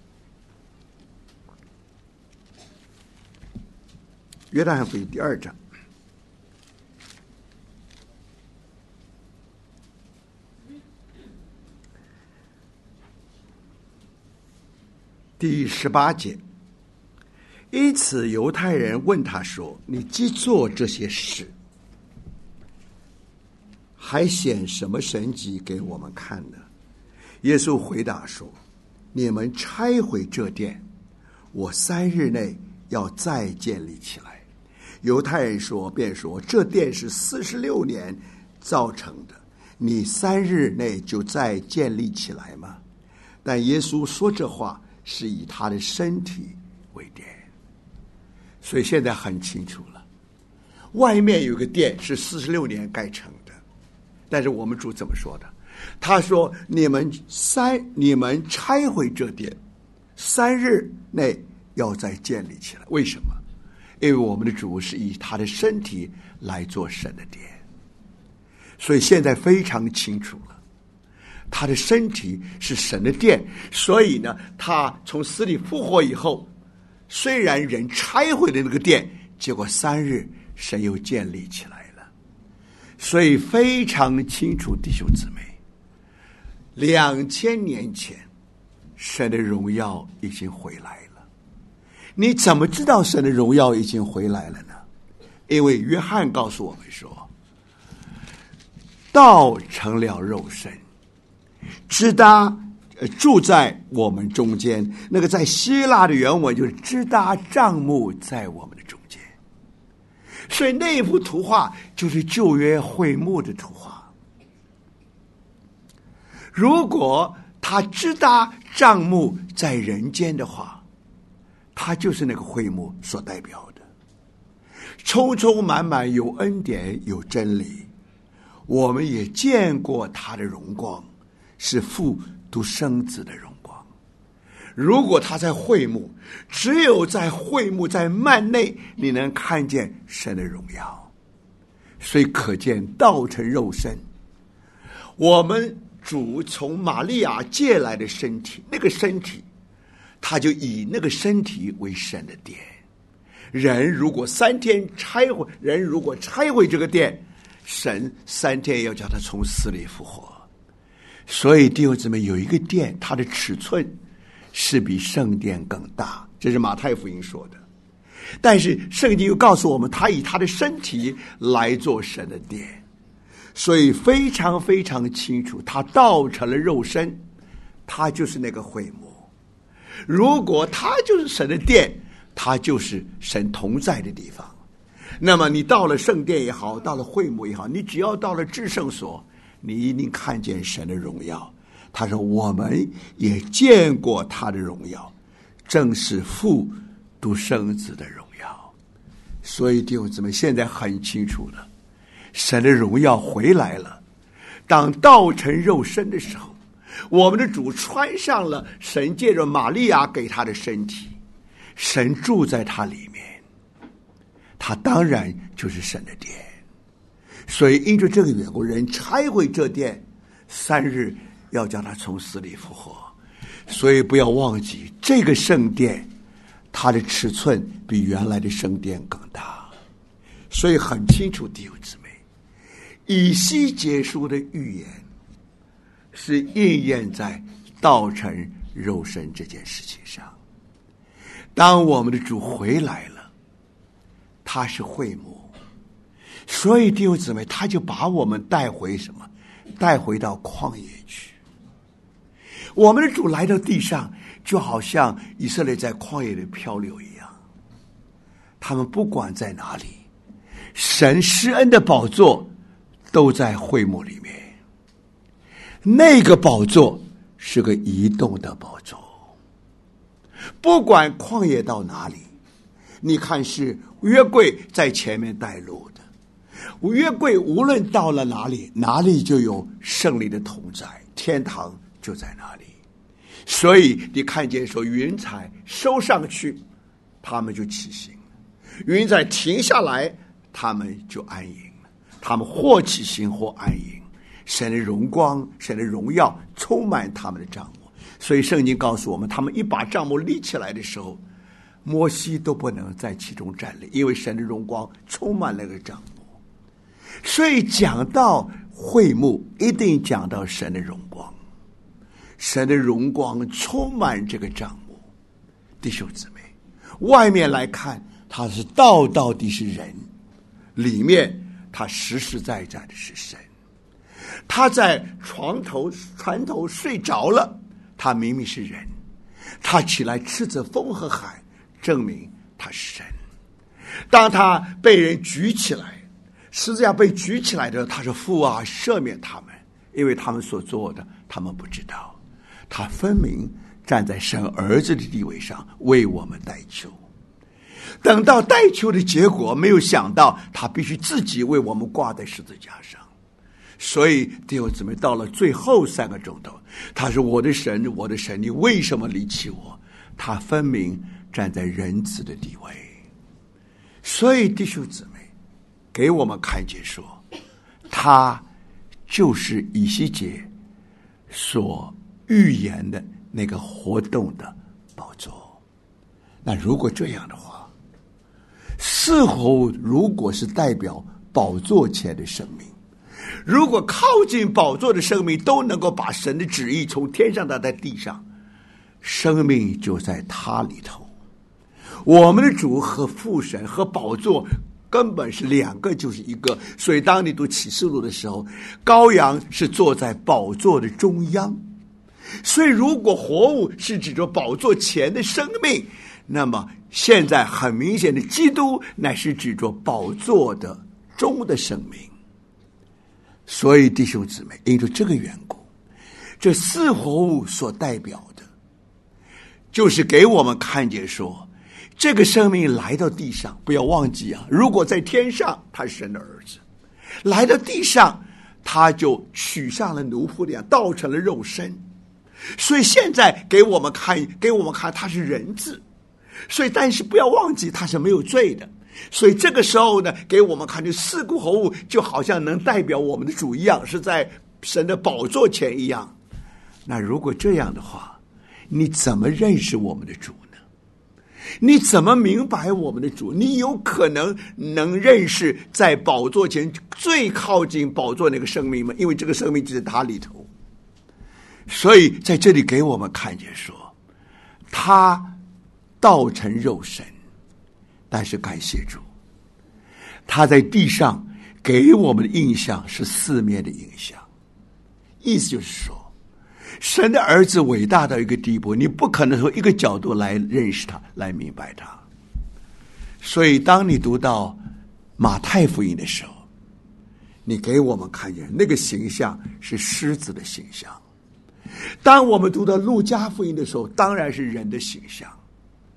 约翰福音第2章第18节，因此犹太人问他说：“你既做这些事，还显什么神迹给我们看呢？”耶稣回答说：“你们拆毁这殿，我3日内要再建立起来。”犹太人便说：“这殿是46年造成的，你3日内就再建立起来吗？”但耶稣说这话是以他的身体为殿。所以现在很清楚了，外面有个殿是46年盖成的，但是我们主怎么说的？他说：“你们拆毁这殿，3日内要再建立起来。”为什么？因为我们的主是以他的身体来做神的殿，所以现在非常清楚了，他的身体是神的殿。所以呢，他从死里复活以后，虽然人拆毁了那个殿，结果3日神又建立起来了。所以非常清楚，弟兄姊妹，2000年前神的荣耀已经回来了。你怎么知道神的荣耀已经回来了呢？因为约翰告诉我们说，道成了肉身，住在我们中间。那个在希腊的原文就是支搭帐幕在我们的中间。所以那幅图画就是旧约会幕的图画。如果他支搭帐幕在人间的话，他就是那个会幕所代表的，充充满满有恩典有真理。我们也见过他的荣光，是父独生子的荣光。如果他在会幕，只有在会幕在幔内你能看见神的荣耀。所以可见道成肉身，我们主从玛利亚借来的身体，那个身体他就以那个身体为神的殿。人如果3天拆毁，人如果拆毁这个殿，神3天要叫他从死里复活。所以弟兄姊妹，有一个殿，它的尺寸是比圣殿更大，这是马太福音说的。但是圣经又告诉我们，他以他的身体来做神的殿。所以非常非常清楚，他道成了肉身，他就是那个会幕。如果他就是神的殿，他就是神同在的地方。那么你到了圣殿也好，到了会幕也好，你只要到了至圣所，你一定看见神的荣耀。他说我们也见过他的荣耀，正是父独生子的荣耀。所以弟兄姊妹，现在很清楚了，神的荣耀回来了。当道成肉身的时候，我们的主穿上了神借着玛利亚给他的身体，神住在他里面，他当然就是神的殿。所以因着这个缘故，人拆毁这殿，3日要将他从死里复活。所以不要忘记，这个圣殿它的尺寸比原来的圣殿更大。所以很清楚，弟兄姊妹，以西结书的预言是应验在道成肉身这件事情上。当我们的主回来了，他是会幕，所以弟兄姊妹，他就把我们带回什么？带回到旷野去。我们的主来到地上，就好像以色列在旷野里漂流一样，他们不管在哪里，神施恩的宝座都在会幕里面。那个宝座是个移动的宝座，不管旷野到哪里，你看是约柜在前面带路的，约柜无论到了哪里，哪里就有圣灵的同在，天堂就在那里。所以你看见说云彩收上去，他们就起行了；云彩停下来，他们就安营了。他们或起行或安营，神的荣光、神的荣耀充满他们的帐幕。所以圣经告诉我们，他们一把帐幕立起来的时候，摩西都不能在其中站立，因为神的荣光充满那个帐幕。所以讲到会幕，一定讲到神的荣光，神的荣光充满这个帐幕。弟兄姊妹，外面来看他是道地是人，里面他实实在在的是神。他在船头睡着了，他明明是人，他起来斥责风和海，证明他是神。当他被人举起来，十字架被举起来的时候，他说父啊，赦免他们，因为他们所做的他们不知道。他分明站在神儿子的地位上为我们代求。等到代求的结果，没有想到他必须自己为我们挂在十字架上。所以弟兄姊妹，到了最后3个钟头，他说我的神，我的神，你为什么离弃我？他分明站在人子的地位。所以弟兄姊妹，给我们看见说，他就是以西结所预言的那个活动的宝座。那如果这样的话，似乎如果是代表宝座前的生命，如果靠近宝座的生命都能够把神的旨意从天上带在地上，生命就在他里头。我们的主和父神和宝座根本是2个就是1个。所以当你读启示录的时候，羔羊是坐在宝座的中央。所以如果活物是指着宝座前的生命，那么现在很明显的基督乃是指着宝座的中的生命。所以弟兄姊妹，因着这个缘故，这4活物所代表的就是给我们看见说，这个生命来到地上，不要忘记啊，如果在天上他是神的儿子，来到地上他就取上了奴仆的样，道成了肉身。所以现在给我们看他是人子。所以但是不要忘记他是没有罪的。所以这个时候呢，给我们看这4个活物就好像能代表我们的主一样，是在神的宝座前一样。那如果这样的话，你怎么认识我们的主呢？你怎么明白我们的主？你有可能能认识在宝座前最靠近宝座那个生命吗？因为这个生命就在他里头。所以在这里给我们看见说，他道成肉身，但是感谢主，他在地上给我们的印象是4面的印象。意思就是说，神的儿子伟大到一个地步，你不可能从一个角度来认识他，来明白他。所以当你读到马太福音的时候，你给我们看见那个形象是狮子的形象。当我们读到路加福音的时候，当然是人的形象。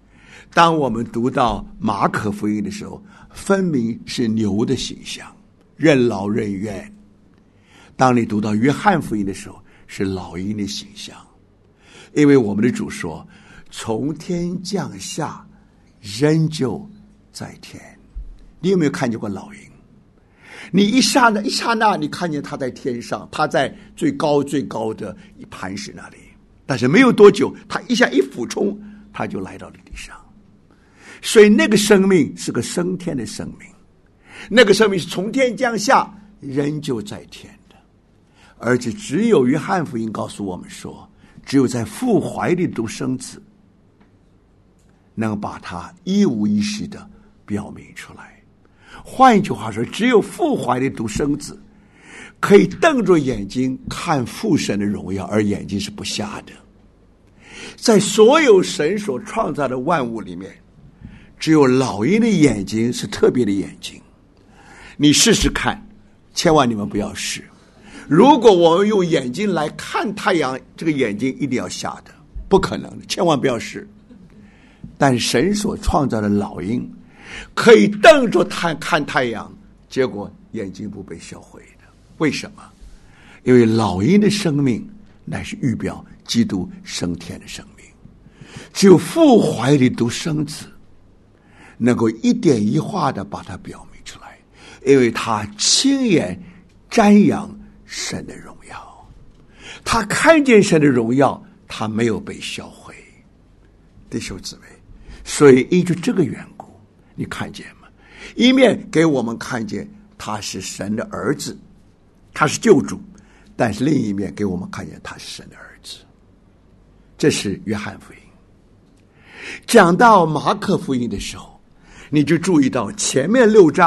当我们读到马可福音的时候，分明是牛的形象，任劳任怨。当你读到约翰福音的时候，是老鹰的形象。因为我们的主说，从天降下，仍旧在天。你有没有看见过老鹰？你一刹那你看见他在天上，他在最高的一磐石那里，但是没有多久，他一下一俯冲，他就来到了地上。所以那个生命是个升天的生命，那个生命是从天降下，仍旧在天的。而且只有约翰福音告诉我们说，只有在父怀里独生子能把它一五一十的表明出来。换一句话说，只有父怀里独生子可以瞪着眼睛看父神的荣耀，而眼睛是不瞎的。在所有神所创造的万物里面，只有老鹰的眼睛是特别的眼睛。你试试看，千万你们不要试。如果我们用眼睛来看太阳，这个眼睛一定要瞎的，不可能的，千万不要试。但神所创造的老鹰可以瞪着看太阳，结果眼睛不被销毁的。为什么？因为老鹰的生命乃是预表基督升天的生命。只有父怀里独生子能够一点一画的把它表明出来，因为他亲眼瞻仰神的荣耀，他看见神的荣耀，他没有被销毁。弟兄姊妹，所以依据这个缘故，你看见吗？一面给我们看见他是神的儿子，他是救主，但是另一面给我们看见他是神的儿子。这是约翰福音。讲到马可福音的时候，你就注意到前面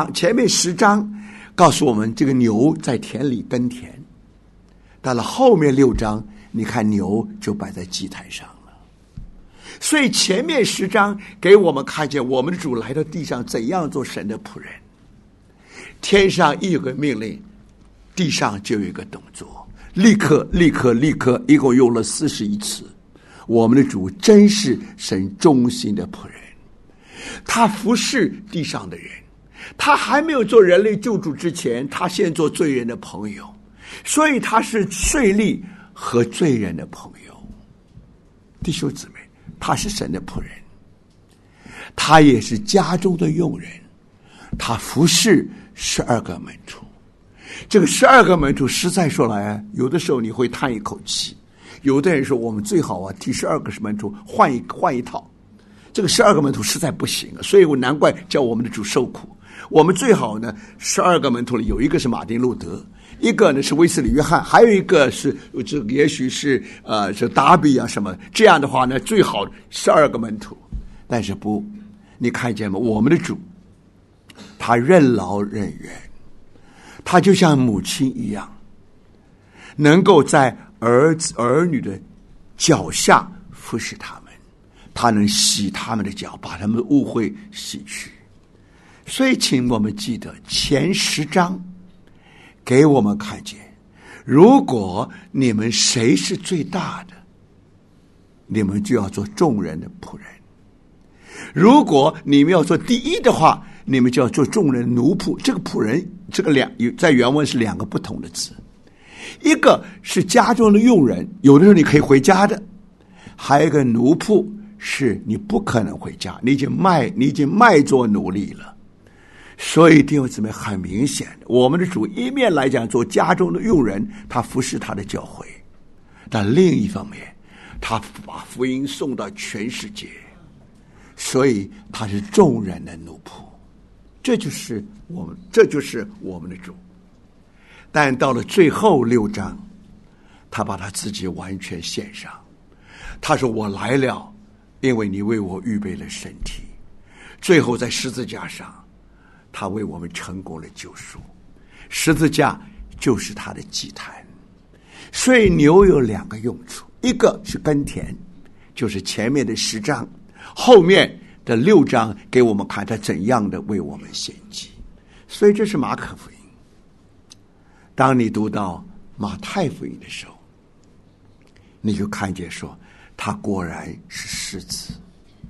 10章告诉我们这个牛在田里耕田，到了后面6章，你看牛就摆在祭坛上了。所以前面10章给我们看见我们的主来到地上怎样做神的仆人。天上一有个命令，地上就有一个动作，立刻，一共用了41次。我们的主真是神忠心的仆人，他服侍地上的人，他还没有做人类救主之前，他先做罪人的朋友，所以他是税吏和罪人的朋友。弟兄姊妹，他是神的仆人，他也是家中的用人，他服侍12个门徒。这个12个门徒实在说来，有的时候你会叹一口气。有的人说，我们最好啊，第12个门徒换一套。这个12个门徒实在不行，所以我难怪叫我们的主受苦。我们最好呢，12个门徒里有一个是马丁路德，一个呢是威斯理约翰，还有一个是这个也许是是达比啊什么。这样的话呢，最好12个门徒。但是不，你看见吗？我们的主他任劳任怨，他就像母亲一样，能够在儿女的脚下服侍他们，他能洗他们的脚，把他们的污秽洗去。所以请我们记得前10章给我们看见，如果你们谁是最大的，你们就要做众人的仆人；如果你们要做第一的话，你们就要做众人奴仆。这个仆人，这个在原文是2个不同的字，一个是家中的佣人，有的时候你可以回家的；还有一个奴仆，是你不可能回家，你已经卖作奴隶了。所以弟兄姊妹，很明显，我们的主一面来讲做家中的佣人，他服侍他的教会，但另一方面，他把福音送到全世界，所以他是众人的奴仆。这就是我们的主。但到了最后6章，他把他自己完全献上。他说，我来了，因为你为我预备了身体。最后在十字架上，他为我们成功了救赎。十字架就是他的祭坛。所以牛有2个用处，一个是耕田，就是前面的10章，后面的6章给我们看他怎样的为我们献祭。所以这是马可福音。当你读到马太福音的时候，你就看见说他果然是狮子。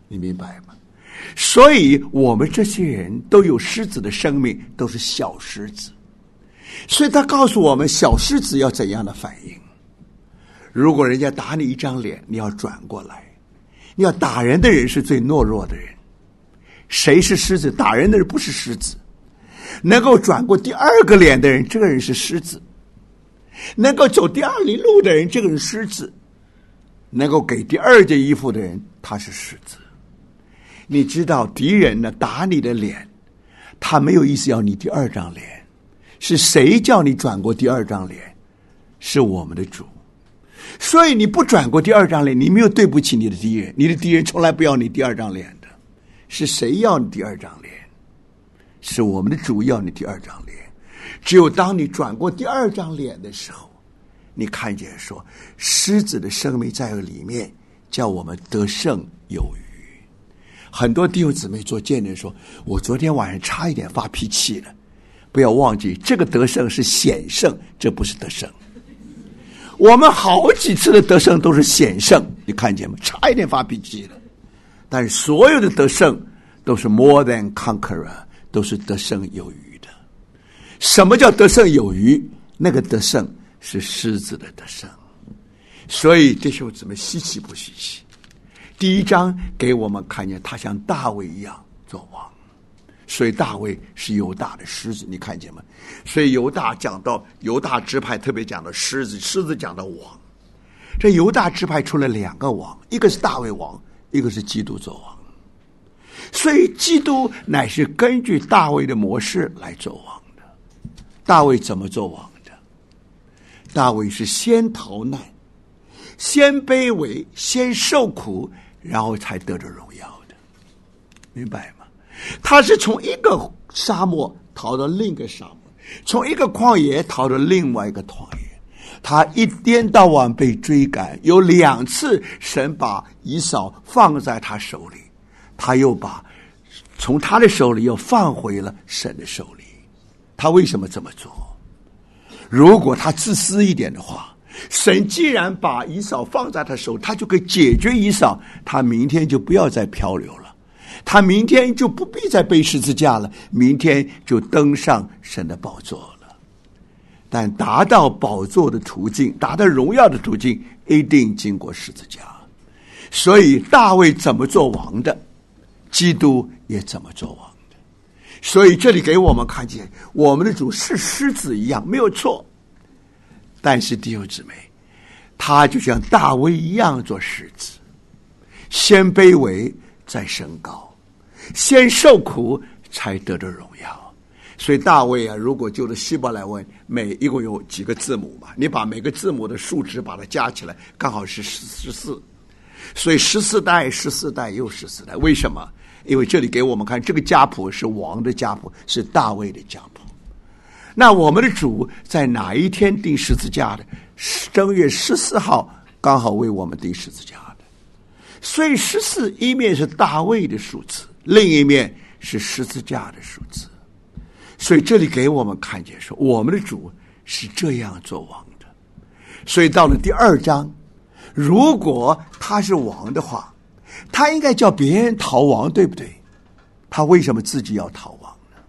你明白吗？所以我们这些人都有狮子的生命，都是小狮子。所以他告诉我们，小狮子要怎样的反应。如果人家打你一张脸，你要转过来。你要打人的人是最懦弱的人。谁是狮子？打人的人不是狮子。能够转过第二个脸的人，这个人是狮子。能够走第二里路的人，这个人是狮子。能够给第二件衣服的人，他是狮子。你知道敌人呢打你的脸，他没有意思要你第二张脸。是谁叫你转过第二张脸？是我们的主。所以你不转过第二张脸，你没有对不起你的敌人。你的敌人从来不要你第二张脸的。是谁要你第二张脸？是我们的主要你第二张脸。只有当你转过第二张脸的时候，你看见说狮子的生命在里面，叫我们得胜有余。很多弟兄姊妹做见证说，我昨天晚上差一点发脾气了。不要忘记，这个得胜是险胜，这不是得胜。我们好几次的得胜都是险胜，你看见吗？差一点发脾气了。但是所有的得胜都是 more than conqueror， 都是得胜有余的。什么叫得胜有余？那个得胜是狮子的得胜。所以弟兄姊妹，稀奇不稀奇？第一章给我们看见他像大卫一样做王。所以大卫是犹大的狮子，你看见吗？所以犹大讲到犹大支派，特别讲到狮子，狮子讲到王。这犹大支派出了两个王，一个是大卫王，一个是基督做王。所以基督乃是根据大卫的模式来做王的。大卫怎么做王的？大卫是先逃难，先卑微，先受苦，然后才得着荣耀的，明白吗？他是从一个沙漠逃到另一个沙漠，从一个旷野逃到另外一个旷野。他一天到晚被追赶，有2次神把以扫放在他手里，他又把从他的手里又放回了神的手里。他为什么这么做？如果他自私一点的话，神既然把以扫放在他手，他就可以解决以扫，他明天就不要再漂流了，他明天就不必再背十字架了，明天就登上神的宝座了。但达到宝座的途径，达到荣耀的途径，一定经过十字架。所以大卫怎么做王的，基督也怎么做王的。所以这里给我们看见，我们的主是狮子一样，没有错。但是弟兄姊妹，他就像大卫一样做狮子，先卑微再升高，先受苦才得着荣耀。所以大卫啊，如果就着希伯来文，一共有几个字母嘛？你把每个字母的数值把它加起来，刚好是14。所以14代、14代又14代。为什么？因为这里给我们看，这个家谱是王的家谱，是大卫的家谱。那我们的主在哪一天钉十字架的？正月14号，刚好为我们钉十字架的。所以14一面是大卫的数字，另一面是十字架的数字。所以这里给我们看见说，我们的主是这样做王的。所以到了第2章，如果他是王的话，他应该叫别人逃亡，对不对？他为什么自己要逃亡呢？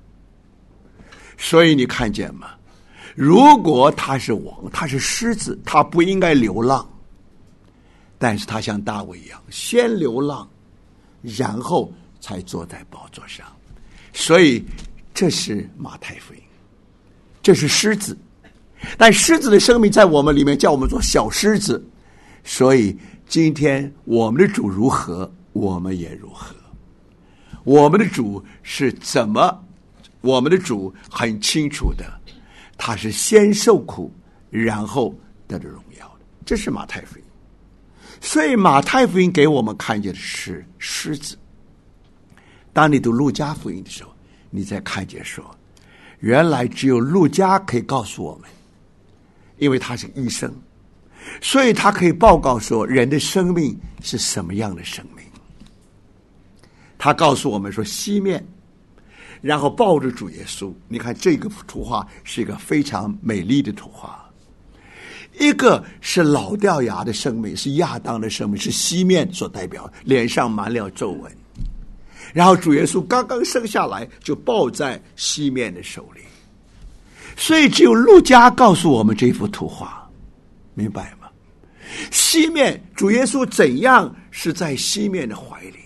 所以你看见吗？如果他是王，他是狮子，他不应该流浪。但是他像大卫一样，先流浪，然后才坐在宝座上。所以这是马太福音，这是狮子。但狮子的生命在我们里面，叫我们做小狮子。所以今天我们的主如何，我们也如何。我们的主是怎么？我们的主很清楚的，他是先受苦，然后得着荣耀的。这是马太福音。所以马太福音给我们看见的是狮子。当你读路加福音的时候，你再看见说，原来只有路加可以告诉我们，因为他是医生，所以他可以报告说人的生命是什么样的生命。他告诉我们说，西面，然后抱着主耶稣。你看这个图画是一个非常美丽的图画。 一个是老掉牙的生命，是亚当的生命，是西面所代表，脸上满了皱纹。然后主耶稣刚刚生下来就抱在西面的手里，所以只有路加告诉我们这幅图画，明白吗？西面主耶稣怎样是在西面的怀里，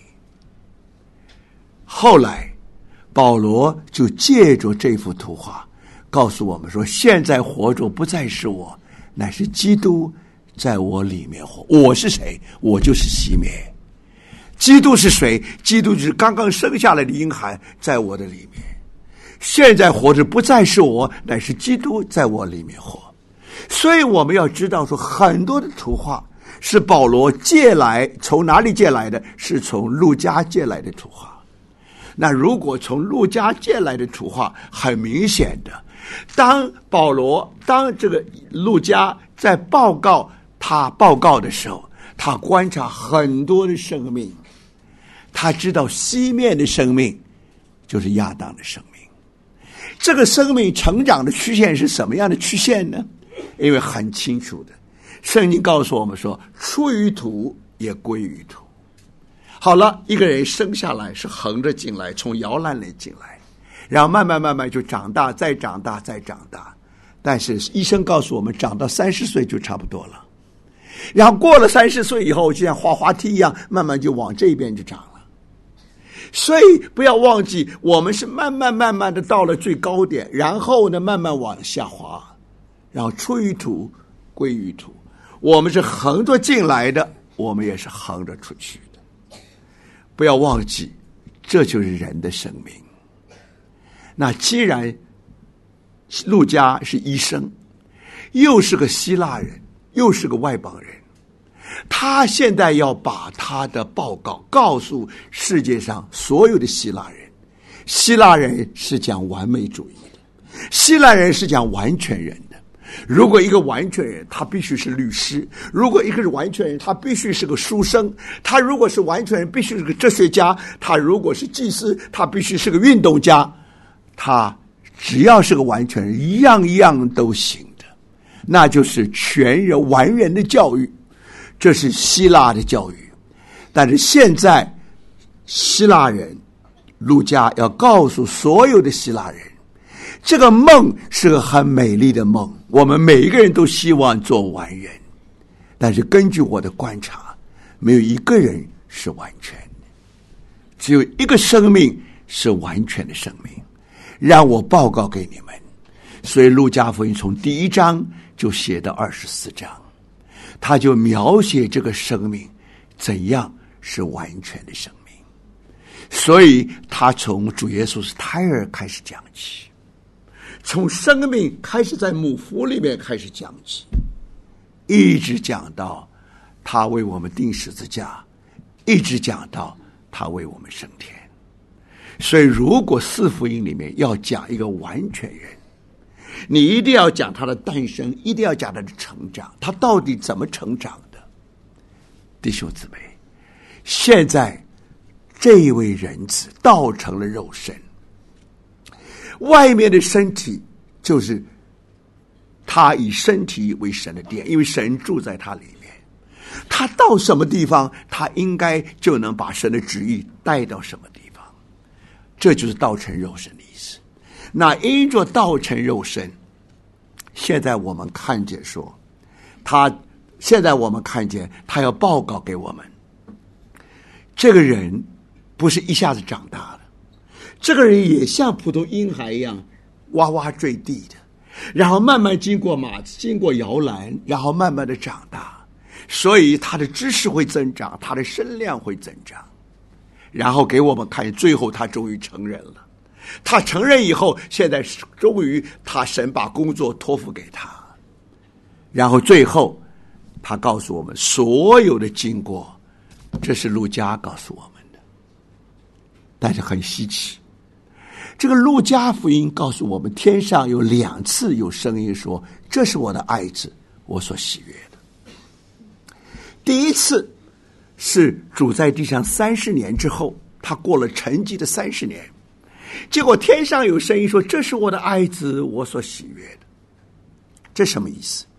后来保罗就借着这幅图画告诉我们说，现在活着不再是我，乃是基督在我里面活。我是谁？我就是西面。基督是谁？基督就是刚刚生下来的婴孩，在我的里面。现在活着不再是我，乃是基督在我里面活。所以我们要知道说，很多的图画是保罗借来，从哪里借来的？是从路加借来的图画。那如果从路加借来的图画，很明显的，当这个路加在报告的时候，他观察很多的生命，他知道西面的生命就是亚当的生命。这个生命成长的曲线是什么样的曲线呢？因为很清楚的，圣经告诉我们说，出于土也归于土。好了，一个人生下来是横着进来，从摇篮里进来，然后慢慢就长大，再长大，再长大。但是医生告诉我们，长到30岁就差不多了。然后过了30岁以后，就像滑滑梯一样，慢慢就往这边就长了。所以不要忘记，我们是慢慢的到了最高点，然后呢慢慢往下滑，然后出于土归于土。我们是横着进来的，我们也是横着出去的。不要忘记，这就是人的生命。那既然路加是医生，又是个希腊人，又是个外邦人，他现在要把他的报告告诉世界上所有的希腊人。希腊人是讲完美主义的，希腊人是讲完全人的。如果一个完全人，他必须是律师；如果一个是完全人，他必须是个书生；他如果是完全人，必须是个哲学家；他如果是祭司，他必须是个运动家。他只要是个完全人，一样都行的，那就是全人完人的教育。这是希腊的教育。但是现在希腊人，路加要告诉所有的希腊人，这个梦是个很美丽的梦，我们每一个人都希望做完人，但是根据我的观察，没有一个人是完全的，只有一个生命是完全的生命。让我报告给你们。所以路加福音从第1章就写到24章，他就描写这个生命怎样是完全的生命。所以他从主耶稣是胎儿开始讲起，从生命开始在母腹里面开始讲起，一直讲到他为我们钉十字架，一直讲到他为我们升天。所以如果4福音里面要讲一个完全人，你一定要讲他的诞生，一定要讲他的成长，他到底怎么成长的。弟兄姊妹，现在这一位人子道成了肉身，外面的身体就是他以身体为神的殿，因为神住在他里面，他到什么地方，他应该就能把神的旨意带到什么地方。这就是道成肉身的意思。那因着道成肉身，现在我们看见说，他要报告给我们，这个人不是一下子长大的，这个人也像普通婴孩一样哇哇坠地的，然后慢慢经过摇篮，然后慢慢的长大，所以他的知识会增长，他的身量会增长。然后给我们看，最后他终于承认了。他承认以后，现在终于神把工作托付给他。然后最后他告诉我们所有的经过，这是路加告诉我们的。但是很稀奇，这个路加福音告诉我们，天上有2次有声音说，这是我的爱子，我所喜悦的。第一次是主在地上30年之后，他过了沉寂的30年，结果天上有声音说，这是我的爱子，我所喜悦的。这什么意思？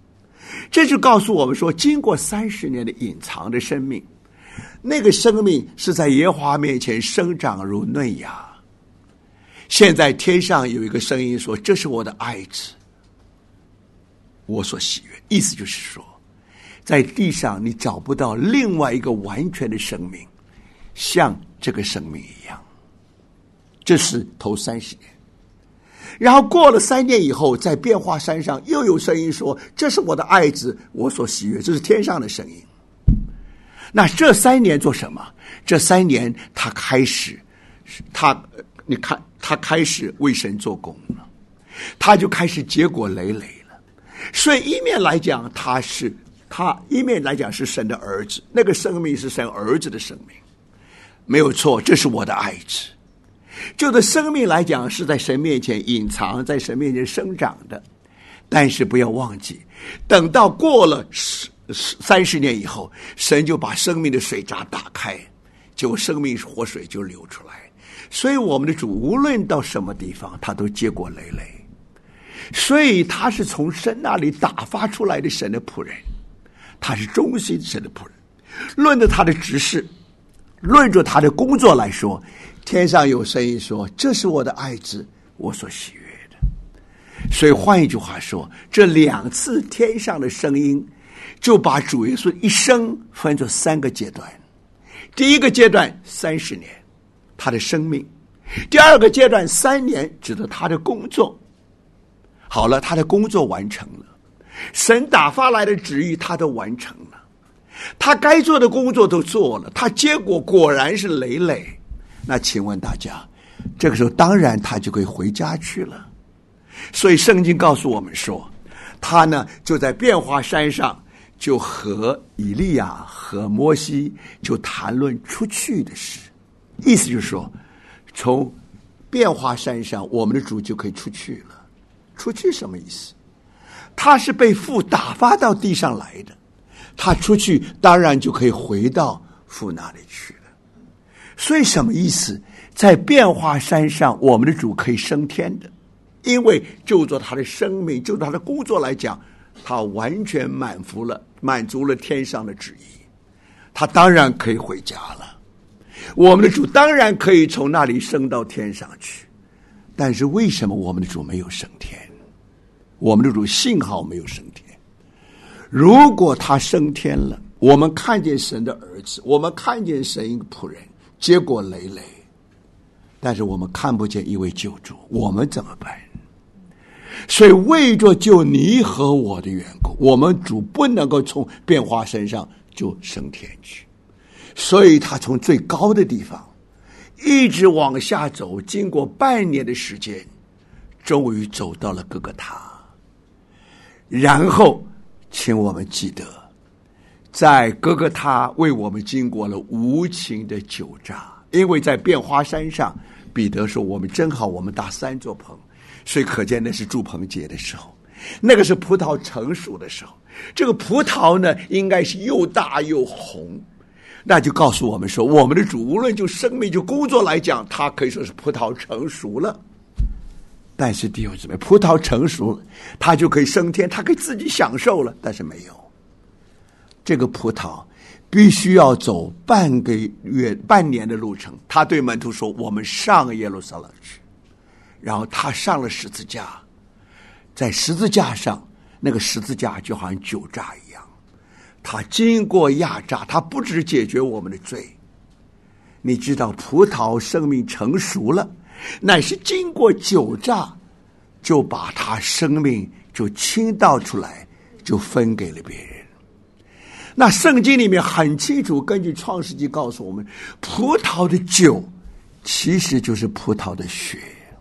这就告诉我们说，经过30年的隐藏的生命，那个生命是在耶和华面前生长如嫩芽。现在天上有一个声音说，这是我的爱子，我所喜悦。意思就是说，在地上你找不到另外一个完全的生命像这个生命一样。这是头30年。然后过了3年以后，在变化山上又有声音说，这是我的爱子，我所喜悦。这是天上的声音。那这3年做什么？这3年他开始为神做工了，他就开始结果累累了。所以一面来讲一面来讲是神的儿子，那个生命是神儿子的生命，没有错，这是我的爱子。就的生命来讲，是在神面前隐藏，在神面前生长的。但是不要忘记，等到过了30年以后，神就把生命的水闸打开，就生命活水就流出来。所以我们的主无论到什么地方，他都结果累累。所以他是从神那里打发出来的神的仆人，他是忠心神的仆人。论着他的职事，论着他的工作来说，天上有声音说，这是我的爱子，我所喜悦的。所以换一句话说，这2次天上的声音就把主耶稣一生分作3个阶段。第一个阶段30年，他的生命；第二个阶段3年，指的他的工作。好了，他的工作完成了，神打发来的旨意他都完成了，他该做的工作都做了，他结果果然是累累。那请问大家，这个时候当然他就可以回家去了。所以圣经告诉我们说，他呢就在变化山上就和以利亚和摩西就谈论出去的事。意思就是说，从变化山上我们的主就可以出去了。出去什么意思？他是被父打发到地上来的，他出去当然就可以回到父那里去了。所以什么意思？在变化山上我们的主可以升天的，因为就做他的生命，就他的工作来讲，他完全满足了天上的旨意，他当然可以回家了。我们的主当然可以从那里升到天上去。但是为什么我们的主没有升天？我们的主幸好没有升天。如果他升天了，我们看见神的儿子，我们看见神一个仆人结果累累，但是我们看不见一位救主，我们怎么办？所以为着救你和我的缘故，我们主不能够从变化山上就升天去，所以他从最高的地方一直往下走，经过半年的时间，终于走到了哥哥他。然后请我们记得，在哥哥他为我们经过了无情的酒榨。因为在变化山上，彼得说我们真好，我们搭3座棚，所以可见那是住棚节的时候，那个是葡萄成熟的时候。这个葡萄呢，应该是又大又红，那就告诉我们说，我们的主无论就生命就工作来讲，他可以说是葡萄成熟了。但是弟兄姊妹，葡萄成熟了，他就可以升天，他可以自己享受了。但是没有，这个葡萄必须要走半年的路程。他对门徒说，我们上耶路撒冷去。然后他上了十字架，在十字架上，那个十字架就好像酒榨一样，他经过压榨，他不只解决我们的罪。你知道葡萄生命成熟了，乃是经过酒榨，就把他生命就倾倒出来，就分给了别人。那圣经里面很清楚，根据创世纪告诉我们，葡萄的酒其实就是葡萄的血，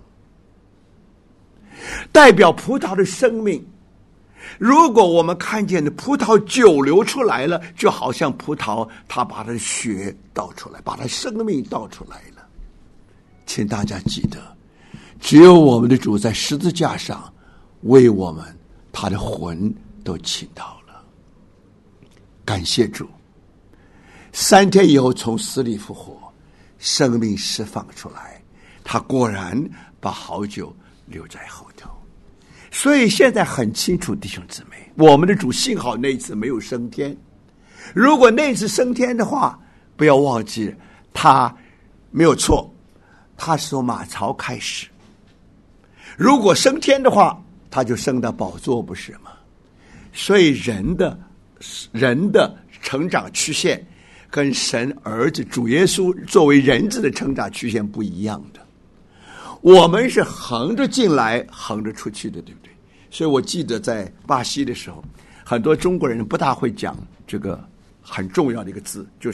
代表葡萄的生命。如果我们看见的葡萄酒流出来了，就好像葡萄它把它的血倒出来，把它生命倒出来了。请大家记得，只有我们的主在十字架上为我们他的魂都倾倒了。感谢主，3天以后从死里复活，生命释放出来，他果然把好酒留在后头。 所以现在很清楚，弟兄姊妹，我们的主幸好那一次没有升天。如果那次升天的话，不要忘记他没有错，他是从马槽开始。如果升天的话，他就升到宝座，不是吗？所以人的成长曲线跟神儿子主耶稣作为人子的成长曲线不一样的。我们是横着进来横着出去的，对不对？所以我记得在巴西的时候，很多中国人不大会讲这个很重要的一个字，就是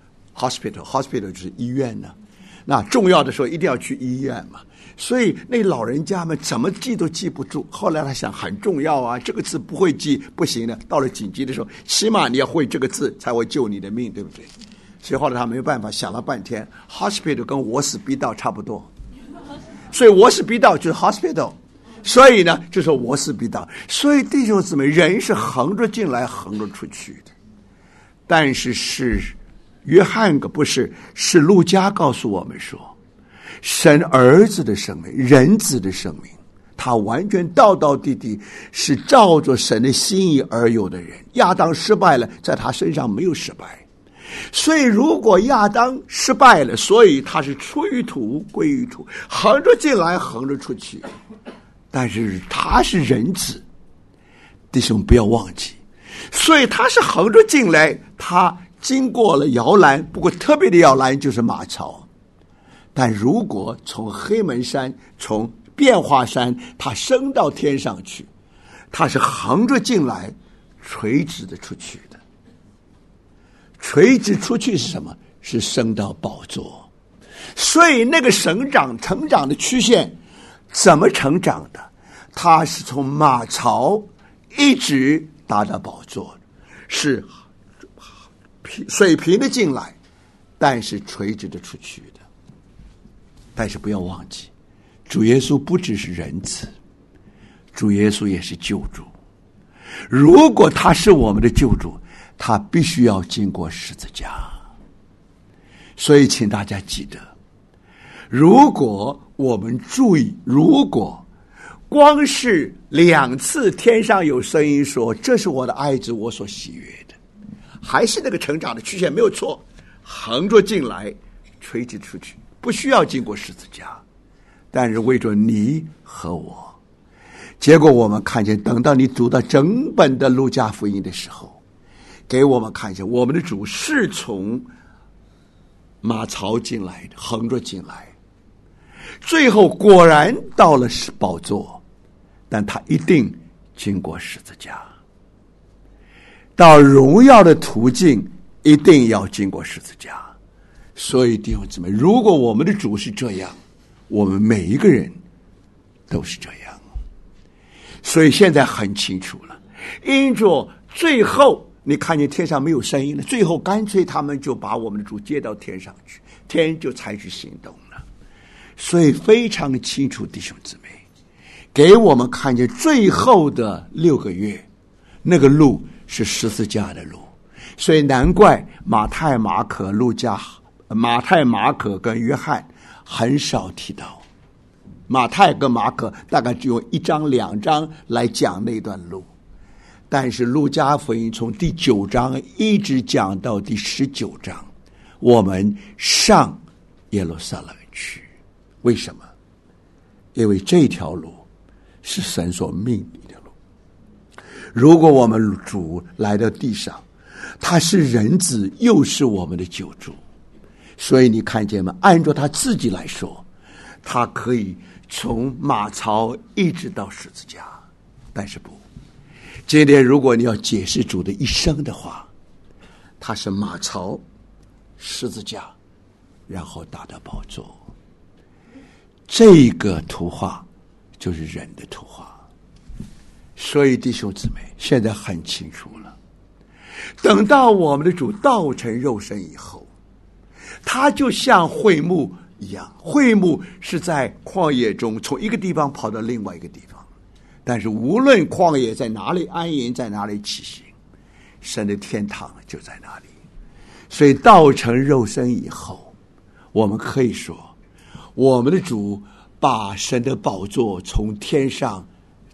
hospital 就是医院呢。那重要的时候一定要去医院嘛，所以那老人家们怎么记都记不住。后来他想很重要啊，这个字不会记不行的，到了紧急的时候起码你要会这个字才会救你的命，对不对？所以后来他没有办法，想了半天 hospital 跟我死必到差不多，所以我死必到就是 hospital， 所以呢就说我死必到。所以弟兄姊妹，人是横着进来横着出去的，但是约翰可不是，是路加告诉我们说，神儿子的生命，人子的生命，他完全道道地地是照着神的心意而有的人。亚当失败了，在他身上没有失败。所以如果亚当失败了，所以他是出于土归于土，横着进来横着出去。但是他是人子，弟兄不要忘记，所以他是横着进来，他经过了摇篮，不过特别的摇篮就是马槽。但如果从黑门山从变化山他升到天上去，他是横着进来垂直的出去的。垂直出去是什么？是升到宝座。所以那个成长的曲线怎么成长的？他是从马槽一直达到宝座，是水平的进来，但是垂直的出去的。但是不要忘记，主耶稣不只是人子，主耶稣也是救主。如果他是我们的救主，他必须要经过十字架。所以请大家记得，如果我们注意，如果光是2次天上有声音说这是我的爱子，我所喜悦的，还是那个成长的曲线没有错，横着进来垂直出去，不需要经过十字架，但是为着你和我。结果我们看见，等到你读到整本的路加福音的时候，给我们看见我们的主是从马槽进来的，横着进来，最后果然到了宝座，但他一定经过十字架。到荣耀的途径一定要经过十字架。所以弟兄姊妹，如果我们的主是这样，我们每一个人都是这样。所以现在很清楚了，因着最后你看见天上没有声音了，最后干脆他们就把我们的主接到天上去，天就采取行动了。所以非常清楚，弟兄姊妹，给我们看见最后的6个月，那个路是十字架的路。所以难怪马太、马可、路加、马太、马可跟约翰很少提到。马太跟马可大概只用1章2章来讲那段路，但是路加福音从第9章一直讲到第19章，我们上耶路撒冷去。为什么？因为这条路是神所命定的路。如果我们主来到地上，他是人子又是我们的救主，所以你看见吗？按照他自己来说，他可以从马槽一直到十字架。但是不，今天如果你要解释主的一生的话，他是马槽、十字架，然后达到宝座。这个图画就是人的图画。所以弟兄姊妹，现在很清楚了，等到我们的主道成肉身以后，他就像会幕一样，会幕是在旷野中从一个地方跑到另外一个地方，但是无论旷野在哪里安营，在哪里起行，神的天堂就在那里。所以道成肉身以后，我们可以说，我们的主把神的宝座从天上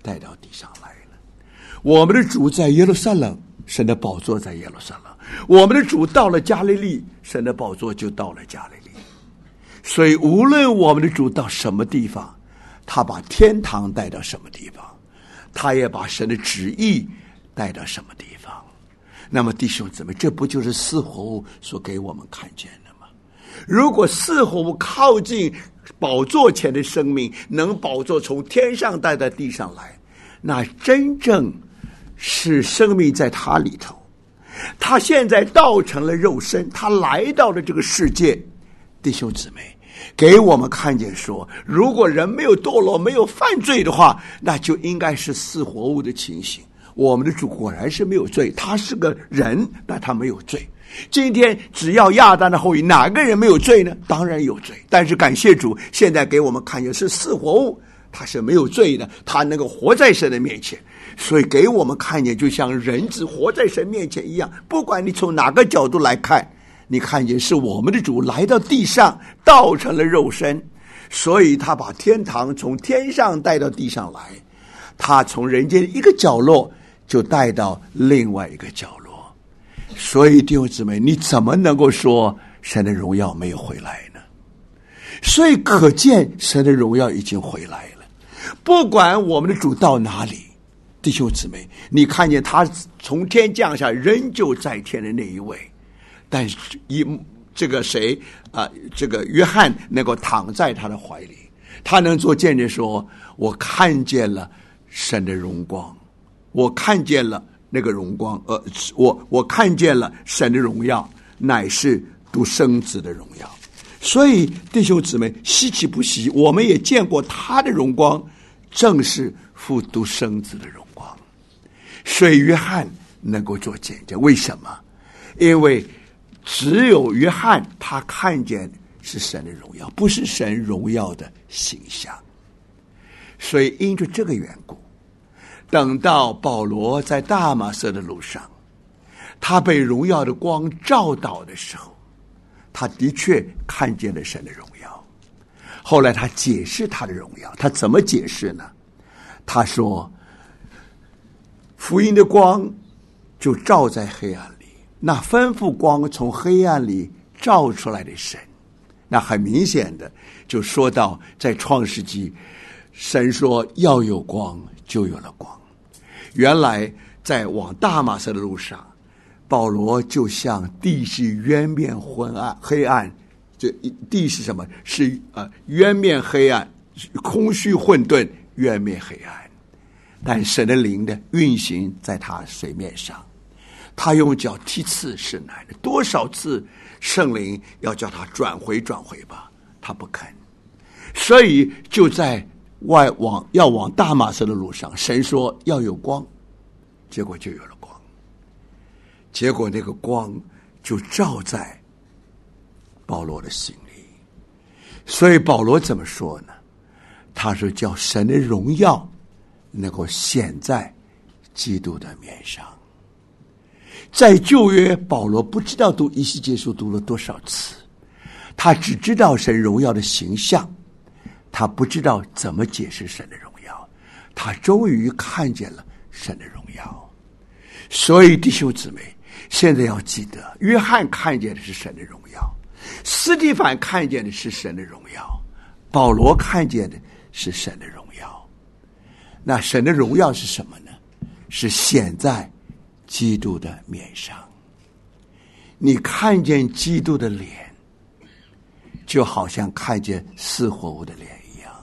带到地上来了。我们的主在耶路撒冷，神的宝座在耶路撒冷；我们的主到了加利利，神的宝座就到了加利利。所以无论我们的主到什么地方，他把天堂带到什么地方，他也把神的旨意带到什么地方。那么弟兄姊妹，这不就是四活物所给我们看见的吗？如果四活物靠近宝座前的生命能宝座从天上带到地上来，那真正是生命在他里头。他现在道成了肉身，他来到了这个世界。弟兄姊妹，给我们看见说，如果人没有堕落，没有犯罪的话，那就应该是四活物的情形。我们的主果然是没有罪，他是个人，但他没有罪。今天只要亚当的后裔，哪个人没有罪呢？当然有罪。但是感谢主，现在给我们看见是四活物，他是没有罪的，他能够活在神的面前。所以给我们看见就像人子活在神面前一样，不管你从哪个角度来看，你看见是我们的主来到地上，道成了肉身，所以他把天堂从天上带到地上来，他从人间一个角落就带到另外一个角落。所以弟兄姊妹，你怎么能够说神的荣耀没有回来呢？所以可见神的荣耀已经回来了。不管我们的主到哪里，弟兄姊妹，你看见他从天降下，仍旧在天的那一位。但是这个谁这个约翰能够躺在他的怀里，他能做见证说，我看见了神的荣光，我看见了那个荣光，我看见了神的荣耀，乃是独生子的荣耀。所以弟兄姊妹，稀奇不稀，我们也见过他的荣光，正是父独生子的荣光。所以约翰能够做见证，为什么？因为只有约翰他看见是神的荣耀，不是神荣耀的形象。所以因着这个缘故，等到保罗在大马色的路上，他被荣耀的光照到的时候，他的确看见了神的荣耀。后来他解释他的荣耀，他怎么解释呢？他说，福音的光就照在黑暗里，那吩咐光从黑暗里照出来的神，那很明显的就说到在创世纪，神说要有光，就有了光。原来在往大马色的路上，保罗就像地是渊面黑暗，这地是什么？是渊面黑暗，空虚混沌，渊面黑暗。但神的灵的运行在他水面上，他用脚踢刺是难的，多少次圣灵要叫他转回吧，他不肯。所以就在要往大马色的路上，神说要有光，结果就有了光。结果那个光就照在保罗的心里。所以保罗怎么说呢？他说叫神的荣耀能够显在基督的面上。在旧约，保罗不知道读以西结书读了多少次，他只知道神荣耀的形象，他不知道怎么解释神的荣耀。他终于看见了神的荣耀。所以弟兄姊妹，现在要记得，约翰看见的是神的荣耀，司提反看见的是神的荣耀，保罗看见的是神的荣耀。那神的荣耀是什么呢？是显在基督的面上。你看见基督的脸，就好像看见四活物的脸一样。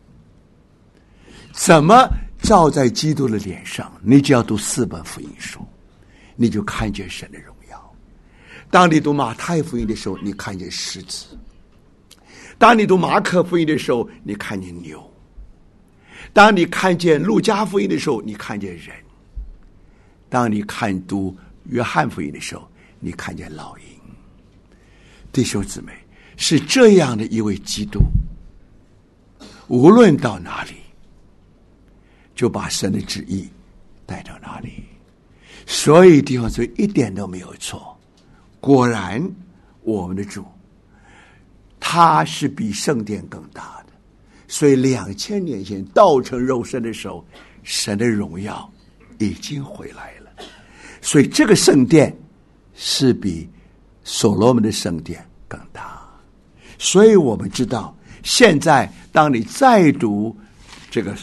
怎么照在基督的脸上？你只要读4本福音书，你就看见神的荣耀。当你读马太福音的时候，你看见狮子；当你读马可福音的时候，你看见牛；当你看见路加福音的时候，你看见人；当你读约翰福音的时候，你看见老鹰。弟兄姊妹，是这样的一位基督，无论到哪里，就把神的旨意带到哪里。所以弟兄姊妹一点都没有错。果然我们的主他是比圣殿更大的，所以2000年前道成肉身的时候， 神的荣耀已经回来了。所以这个圣殿是比所罗门的圣殿更大。所以我们知道，现在当你再读这个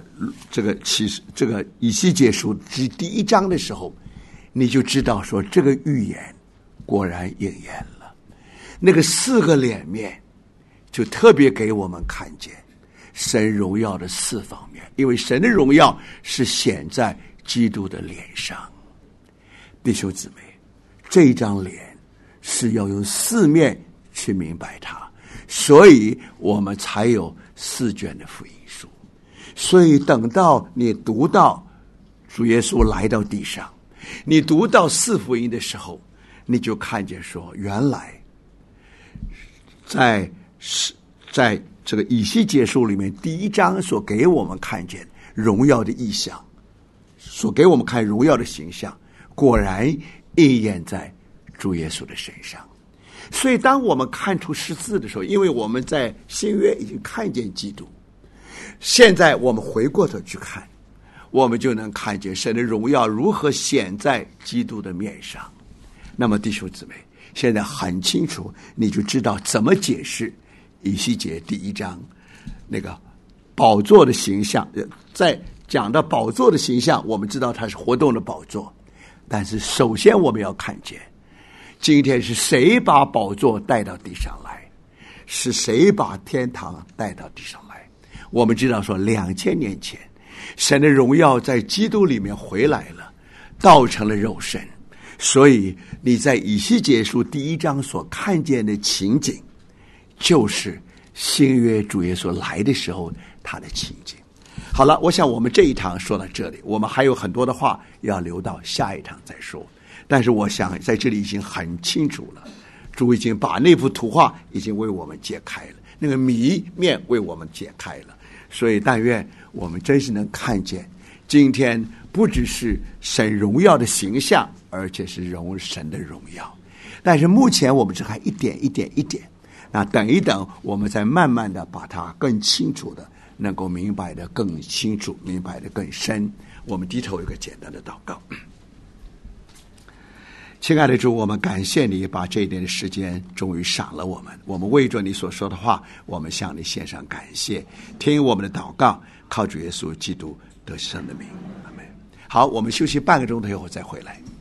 以西结书第1章的时候，你就知道说这个预言果然应验了。那个4个脸面就特别给我们看见神荣耀的4方面，因为神的荣耀是显在基督的脸上。弟兄姊妹，这一张脸是要用4面去明白它，所以我们才有4卷的福音书。所以等到你读到主耶稣来到地上，你读到4福音的时候，你就看见说，原来在这个以西结书里面第1章所给我们看见荣耀的意象，所给我们看荣耀的形象，果然应验在主耶稣的身上。所以当我们看出14字的时候，因为我们在新约已经看见基督，现在我们回过头去看，我们就能看见神的荣耀如何显在基督的面上。那么弟兄姊妹，现在很清楚，你就知道怎么解释以西结第1章那个宝座的形象。在讲到宝座的形象，我们知道它是活动的宝座，但是首先我们要看见今天是谁把宝座带到地上来，是谁把天堂带到地上来。我们知道说2000年前神的荣耀在基督里面回来了，道成了肉身。所以你在以西结书第1章所看见的情景，就是新约主耶稣来的时候他的情景。好了，我想我们这一堂说到这里，我们还有很多的话要留到下一堂再说。但是我想在这里已经很清楚了，主已经把那幅图画已经为我们解开了，那个谜面为我们解开了。所以但愿我们真是能看见，今天不只是神荣耀的形象，而且是神的荣耀。但是目前我们只还一点，那等一等，我们再慢慢的把它更清楚的能够明白的更清楚，明白的更深。我们低头有个简单的祷告。亲爱的主，我们感谢你把这一点的时间终于赏了我们，我们为着你所说的话，我们向你献上感谢，听我们的祷告，靠主耶稣基督得胜的名，阿们。好，我们休息半个钟头以后再回来。